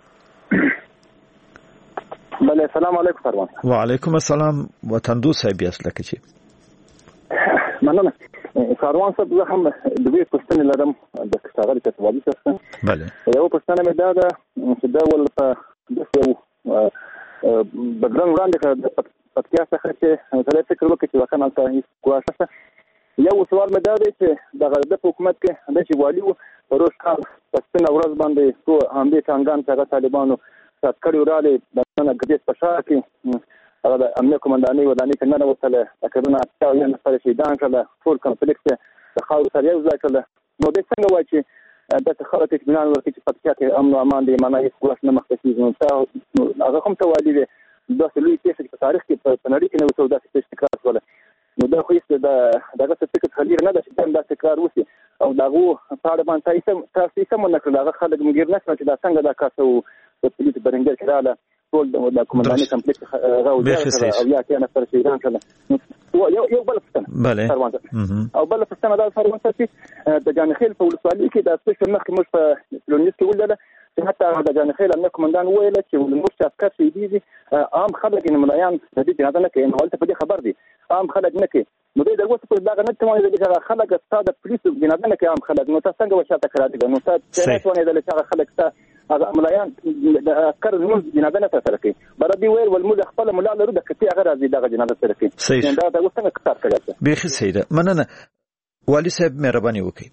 بله، السلام علیکم سروان. وعلیکم السلام. وطن دوست صاحب یاست لکه چې مننه سروان صاحب. زه هم د دې پوښتنې لرم د ښاغلي کتابالي څخه. بله، یو پوښتنه مې دا ده چې دا ول په بدرنګ وړاندې د پکتیا څخه چې سړی فکر وکړي چې واقعا هلته هېڅ ګواښ نشته. یو سوال مې دا دی چې دغه د حکومت کې دا چې والي و په روز کال په سپینه ورځ باندې څو همدې ټانګان چې هغه طالبانو سات کړي ورالې د ګردیز په ښار کې هغه د امنیه قمندانۍ ودانۍ کې ننوتله. تقریبا 80 نفر شهیدان کړله. ټول کنفلیکټ د خاورو سره یو ځای کړله. نو دوی څنګه وایي چې داسې خلک اطمینان ورکړي چې پکتیا کې امن او امان دی، معنا هېڅ ګواښ نه مخته کېږي. نو هغه هم ته والي دی داسې لوی پېښه چې په تاریخ کې په نړۍ کې نه وي داسې پېښه تکرار شوله. نو دا خو هېڅ دغه څه فکر خلیر نه ده چې دا داسې کار وشي او د هغو په اړه باندې تاسو یې سم ونه کړل. هغه خلک مګیر نه کړل چې دا څنګه دا کار شوی په پولیس برنګر کې راغله ټول د قمندانۍ کمپلیکس هغه وجه او یا اتیا نفر شهیدان کړله. یو بل پوښتنه او بل پوښتنه دا سروان صاحب چې د جانخیل په ولسوالۍ کې د سپیشل مخکې موږ په لونیز کې ولیدله چې حتی د جانخیل امنیه قمندان وویله چې موږ چې عسکر شهیدېږي عام خلک یعنې ملایان د دې جنازه نه کوي. نو هلته په دې خبر دي عام خلک نه کوي. نو دوی د اوسه پورې دغه نه توانېدلي چې هغه خلک ستا د پولیسو جنازه نه کوي عام خلک. نو تا څنګه وشاته کړی؟ نو تا نه توانېدلی چې هغه خلک ستا هغه ملایان د عسکر لمونځ جنازه نه ترسره کوي. بله دوی ویل ول موږ خپله ملا لرو د کتې هغه راځي دغه جنازه ترسره کوي. دا اوس څنګه کار کوي؟ بیخي صحیح ده. مننه والي صاحب، مهرباني وکړئ.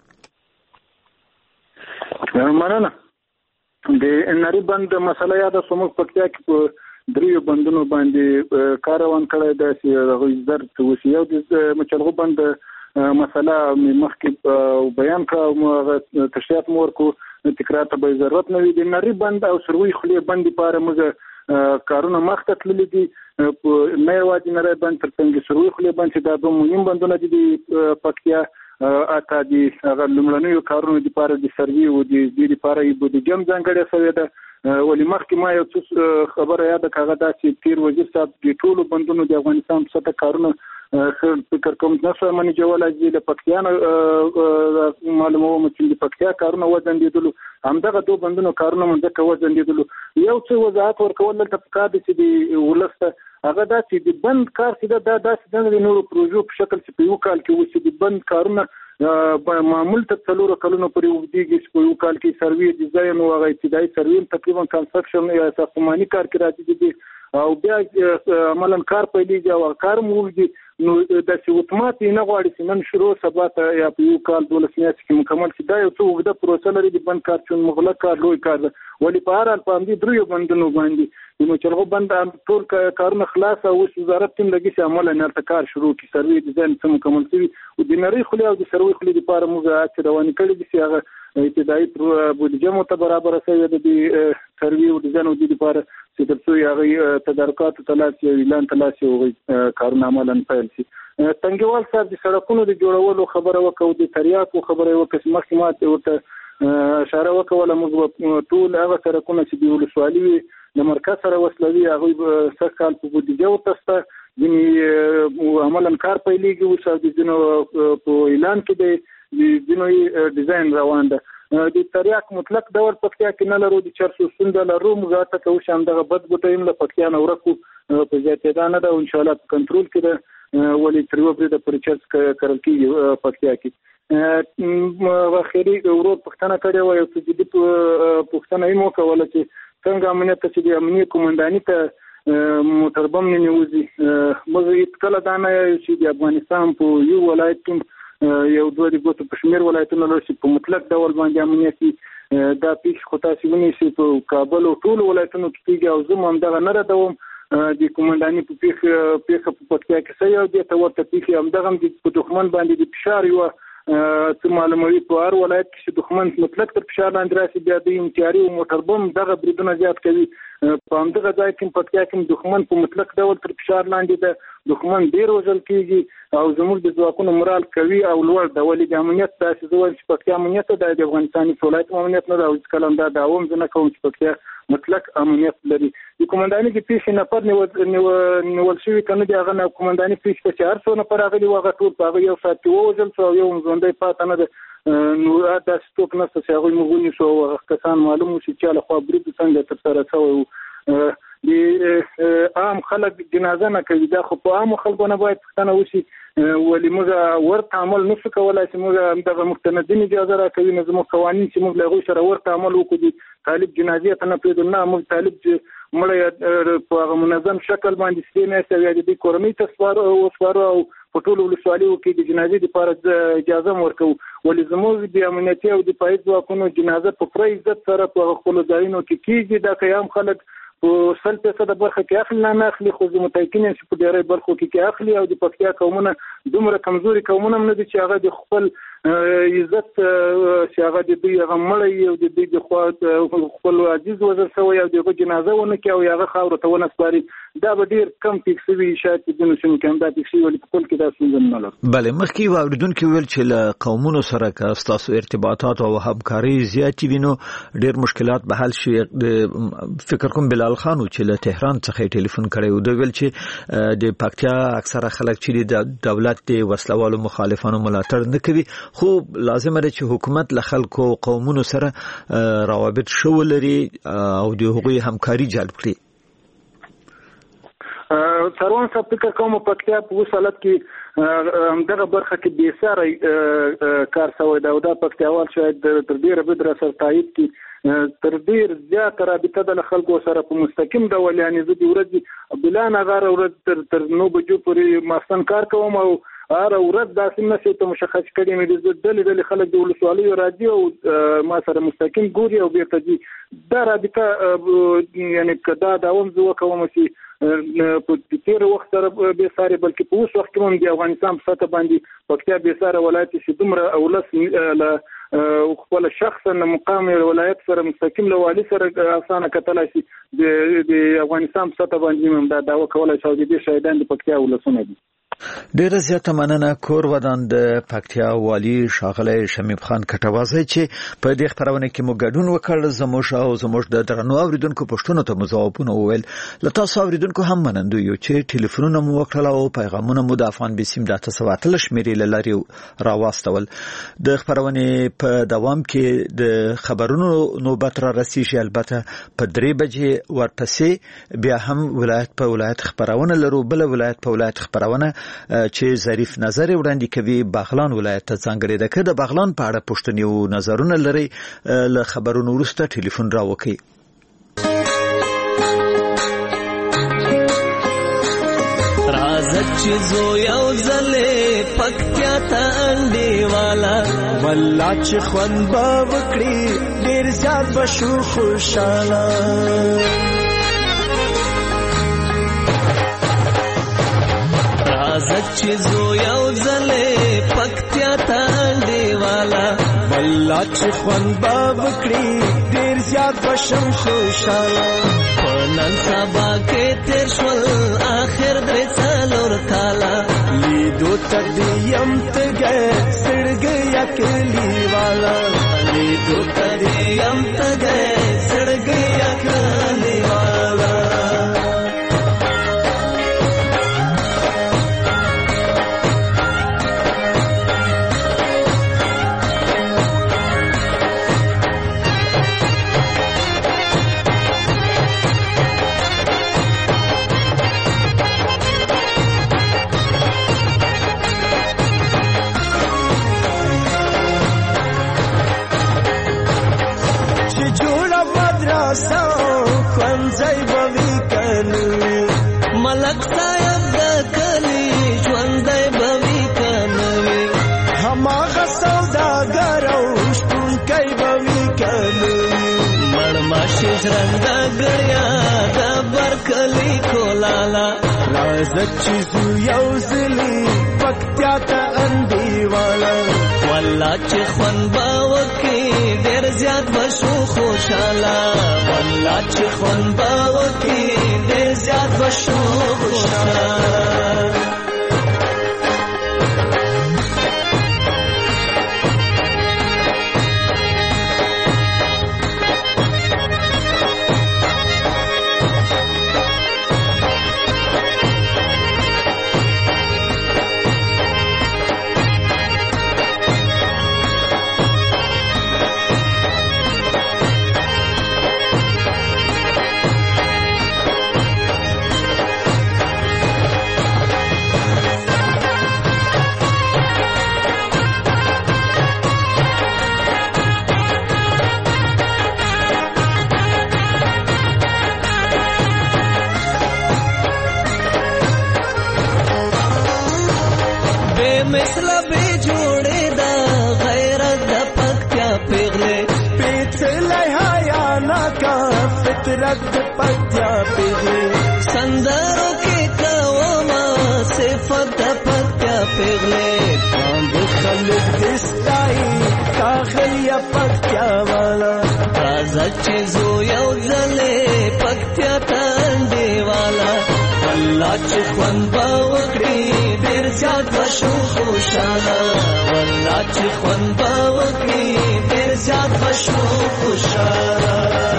مننه. د نری بند مسله یاده سموږ پکتیا کې په 3 بندونو باندې کار روان کړی دی چې هغوی زر وشي. یو د مچلغو بند مسله مخکې بیان کړه او تشریحات مو ورکړو، تکرار ته به ضرورت نه وي. د نری بند او سروي خولې بند لپاره موږ کارونه مخته تللي دي. نه یوازې نری بند تر څنګ سروي خولې بند چې دا دوه مهم بندونه دي د پکتیا اته دي هغه لومړنیو کارونو لپاره د سروي او د دې لپاره یې بودیجه ځانګړې شوې ده ولې مخکې ما یو څه خبره یاد کاغه دا چې تیر وزیر صاحب د ټولو بندونو د افغانستان په سطح کارونه فکر کوم نشو منی جوړه چې د پکتیا معلومه چې د پکتیا کارونه وځندېدل همدغه دوه بندونو کارونه منځ وځندېدل یو څه وضاحت ورکول ته پکار دي چې د ولسته هغه دا چې د بند کار چې دا داسې د نورو پروژو په شکل چې په یو کال کې وشي د بند کارونه معمول ته څلور کلونو پورې وګړي چې په یو کال کې سروي ډیزاین او هغه ابتدایي سروي تقریبا کنسټرکشن یا ساختماني کار کې راځي او بیا عملاً کار پیلېږي او کار موږي نو د سیوتمات نه غواړي چې نن شروع سبا ته یا په یو کال 12 میاشتې کې مکمل شي دا یو څه وګړه پروسه لري د بند کار چې مغلق کار لوی کار ده ولې په هر حال په دې درو بندونو باندې نو چې هغه بند ټول کارونه خلاص او وزارت تم لګي چې عملاً نرته کار شروع کی سروي ډیزاین څه مکمل شي او د نری خلی او د سروي خلی لپاره موږ چې روانې کړې دي چې هغه ابتدایي بودیجه مو ته برابر شوی د سروي او ډیزاین او د لپاره چې ترڅو هغه تدارکات تلاسي او اعلان تلاسي او کارونه عملاً پیل شي تنګوال صاحب د سړکونو د جوړولو خبره وکړو د تریاکو خبره وکړه مخکې ماته ورته اشاره وکوله موږ ټول هغه سړکونه چې د ولسوالۍ د مرکز سره وصلوي هغه سږ کال په بودیجه ورتسته ځینې عملاً کار پیلېږي اوس او د ځینو په اعلان کې د ځینو ډیزاین روان ده د تریاک مطلق ډول پکتیا کې نه لرو د چرسو ستونزه لرو موږ ته کوو چې همدغه بد بوټیم له پکتیا نه ورکو په زیاتېدا نه ده او انشاءالله په کنټرول کې ده ولې تر یوه برید پورې چرس کرل کېږي پکتیا کې اخري ورور پوښتنه کړې وه یو څه جدي پوښتنه یې وکوله چې څنګه امنیت ته چې د امنیه قومنداني ته موټر بم نه نیوځي موږ هېڅکله دا نه یو چې د افغانستان په یو ولایت کې یو دوه د ګوتو په شمېر ولایتونه لري چې په مطلق ډول باندې امنیتي دا پیښ خو تاسو ونیسئ په کابل او ټولو ولایتونو کې کېږي او زه همدغه نه ردوم د قومنداني په پیښه په پکتیا کې څه یو دې ته ورته پیښې همدغه هم په دښمن باندې د فشار یوه څه معلوموي په هر ولایت کې چې دښمن مطلق تر فشار لاندې راشي بیا د امتیاري او موټر بم دغه بریدونه زیات کوي په همدغه ځای کې پکتیا کې دښمن په مطلق ډول تر فشار لاندې ده دښمن ډیر وژل کېږي او زموږ د ځواکونو مورال قوي او لوړ ده ولې د امنیت داسې زه وایم چې پکتیا امنیت ده د افغانستان ولایت امنیت نه ده او هېڅکله هم دا دعوه هم زه نه کوم چې پکتیا مطلق امنیت لري د قومنداني د پیښې نفر نیول شوي که نه دي هغه قومنداني پیښې ته چې هر څو نفر راغلي وو هغه ټول په هغه یو ساعت کې ووژل شو او یو هم ژوندی پاته نه ده نو داسې څوک نشته چې هغوی موږ ونیسو او هغه کسان معلوم وو چې چا لخوا برید څنګه ترسره شوی وو د عام خلک جنازه نه کوي دا خو په عامو خلکو نه باید پوښتنه وشي ولې موږ ورته عمل نشو کولی چې موږ دغه مستندین اجازه راکوي نو زموږ قوانین چې موږ له هغوی سره ورته عمل وکړو طالب جنازې ته نه پرېږدو نه موږ طالب مړی په هغه منظم شکل باندې سپې میاشتې او یا د دې کورنۍ ته وسپارو او په ټولو ولسوالیو کې د جنازې دپاره اجازه هم ورکوو ولې زموږ د امنیتي او دفاعي ځواکونو جنازه په پوره عزت سره په خپلو ځایونو کې کېږي دا که عام خلک په 100% برخه کې اخلي نه اخلي خو زه متأکد یم چې په ډېری برخو کې اخلي او د پکتیا قومونه دومره کمزوري قومونه هم نه دي چې هغه د خپل عزت چې هغه د دوی هغه مړی او د دوی د خوا خپل عزیز وژل شوی او د هغه جنازه ونه کړي او هغه خاورو ته ونه سپاري دا به ډېر کم پیښ شوي شاید په ځینو سیمو کې هم دا پیښ شوي ولې په کل کې دا ستونزه نه لرو. بلې مخکې یو اورېدونکي ویل چې له قومونو سره که ستاسو ارتباطات او همکاري زیاتې وي نو ډېر مشکلات به حل شي. فکر کوم بلال خان چې له تهران څخه ټلیفون کړی و دوی ویل چې د پکتیا اکثره خلک چې د دولت د وسلوالو مخالفانو ملاتړ نه کوي خو لازم ده چې حکومت له خلکو قومونو سره روابط شو لري او د هغوی همکاري جلب کړي. سروان صاحب فکر کوم پکتیا په اوس حالت کې همدغه برخه کې بېساری کار شوی دی او دا پکتیاوال شاید تر ډېره بدره سره تایید کړي تر ډېر زیاته رابطه ده له خلکو سره په مستقیم ډول یعنې زه د ورځې بلا نغاره ورځ تر 9 بجو پورې ماخستن کار کوم او هر ورځ داسې نشي ته مشخص کړي مې د ډلې خلک د ولسوالیو راځي او ما سره مستقیم ګوري او بیرته ځي دا رابطه یعنې که دا دوام زه وکوم چې په تیر وخت سره بې ساري بلکې په اوس وخت کې هم د افغانستان په سطح باندې پکتیا بې ساره ولایت چې دومره اولس له خپل شخصا مقام ولایت سره مستقیم له والي سره اسانه کتلای شي د افغانستان په سطح باندې هم دا دعوه کولای شو چې د شهیدان د پکتیا ولسونه دي. ډیره زیاته مننه کور ودان د پکتیا والی ښاغلی شمیب خان کټوازی چې په دې خبرونه کې مو ګډون وکړ. زموږ د درنو اوریدونکو پښتنو ته مجاوبونه وویل. له تاسو اوریدونکو هم منندو یو چې ټلیفونونه مو وکړل او پیغامونه مو د افغان بسیم د 9 شمیرې لاري راواستول. د خبرونه په دوام کې د خبرونو نوبت را رسیږي. البته په 3 بجې ورپسې بیا هم ولایت په ولایت خبرونه لرو. بل ولایت په ولایت خبرونه چې ظریف نظر وړاندې کوي بغلان ولایت ته ځانګړي ده. که د بغلان په اړه پوښتنې او نظرونه لري له خبرونو وروسته ټلیفون راوکړئ. راځه چې زو یو ځلې پکتیا ته انډیواله والله چې خوند به وکړي ډېر زیات به شو خوشحاله. راځه چې زو یو ځلې پکتیا ته انډیواله والله چې خوند به وکړي ډېر زیات به شم خوشحاله. په نن سبا کې تېر شول آخر 3 کاله لیدو ته دې یم تږی سړګۍ یا کلیواله لیدو ته دې یم تږی سړګۍ یا کلیواله. ملک صاحب د کلی ژوندی به وي که نه وي هماغه سوداګر او شپونکی به وي که نه وي مړماشي ژرنده ګړیا د برکلي کولاله راځه چې زو یو ځلي پکتیا ته انډیواله والله چې خوند به وکړي ډېر زیات به شو خوشحاله والله چې خوند به وکړي ډېر زیات به شو خوشحاله. مثلا به جوړې دا غیرت د پکتیا پیغلې پیڅلې حیا ناکا فطرت د پکتیا پیغلې سندرو کې کوما صفات د پکتیا پیغلې باندې خلک دستای کاغلیا پکتیا والا راځه چې زو یو ځلې پکتیا ته انډیواله والله چې خوند به وکړي ډېر زیات به شو خوشحاله والله چې خوند به وکړي ډېر زیات به شو خوشحاله.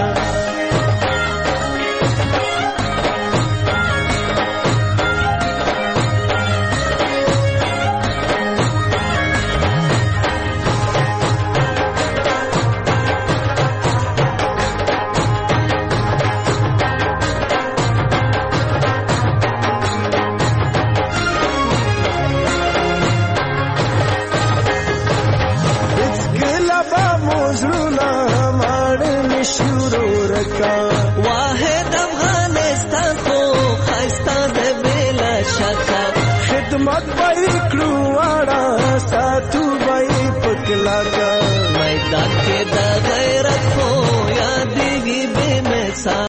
واحد افغانستان خو خسته د بلا شکه خدمت به کړو واړه ساتو به پکلاګه میدان کې د غیرت خو یادېږي بې مثال.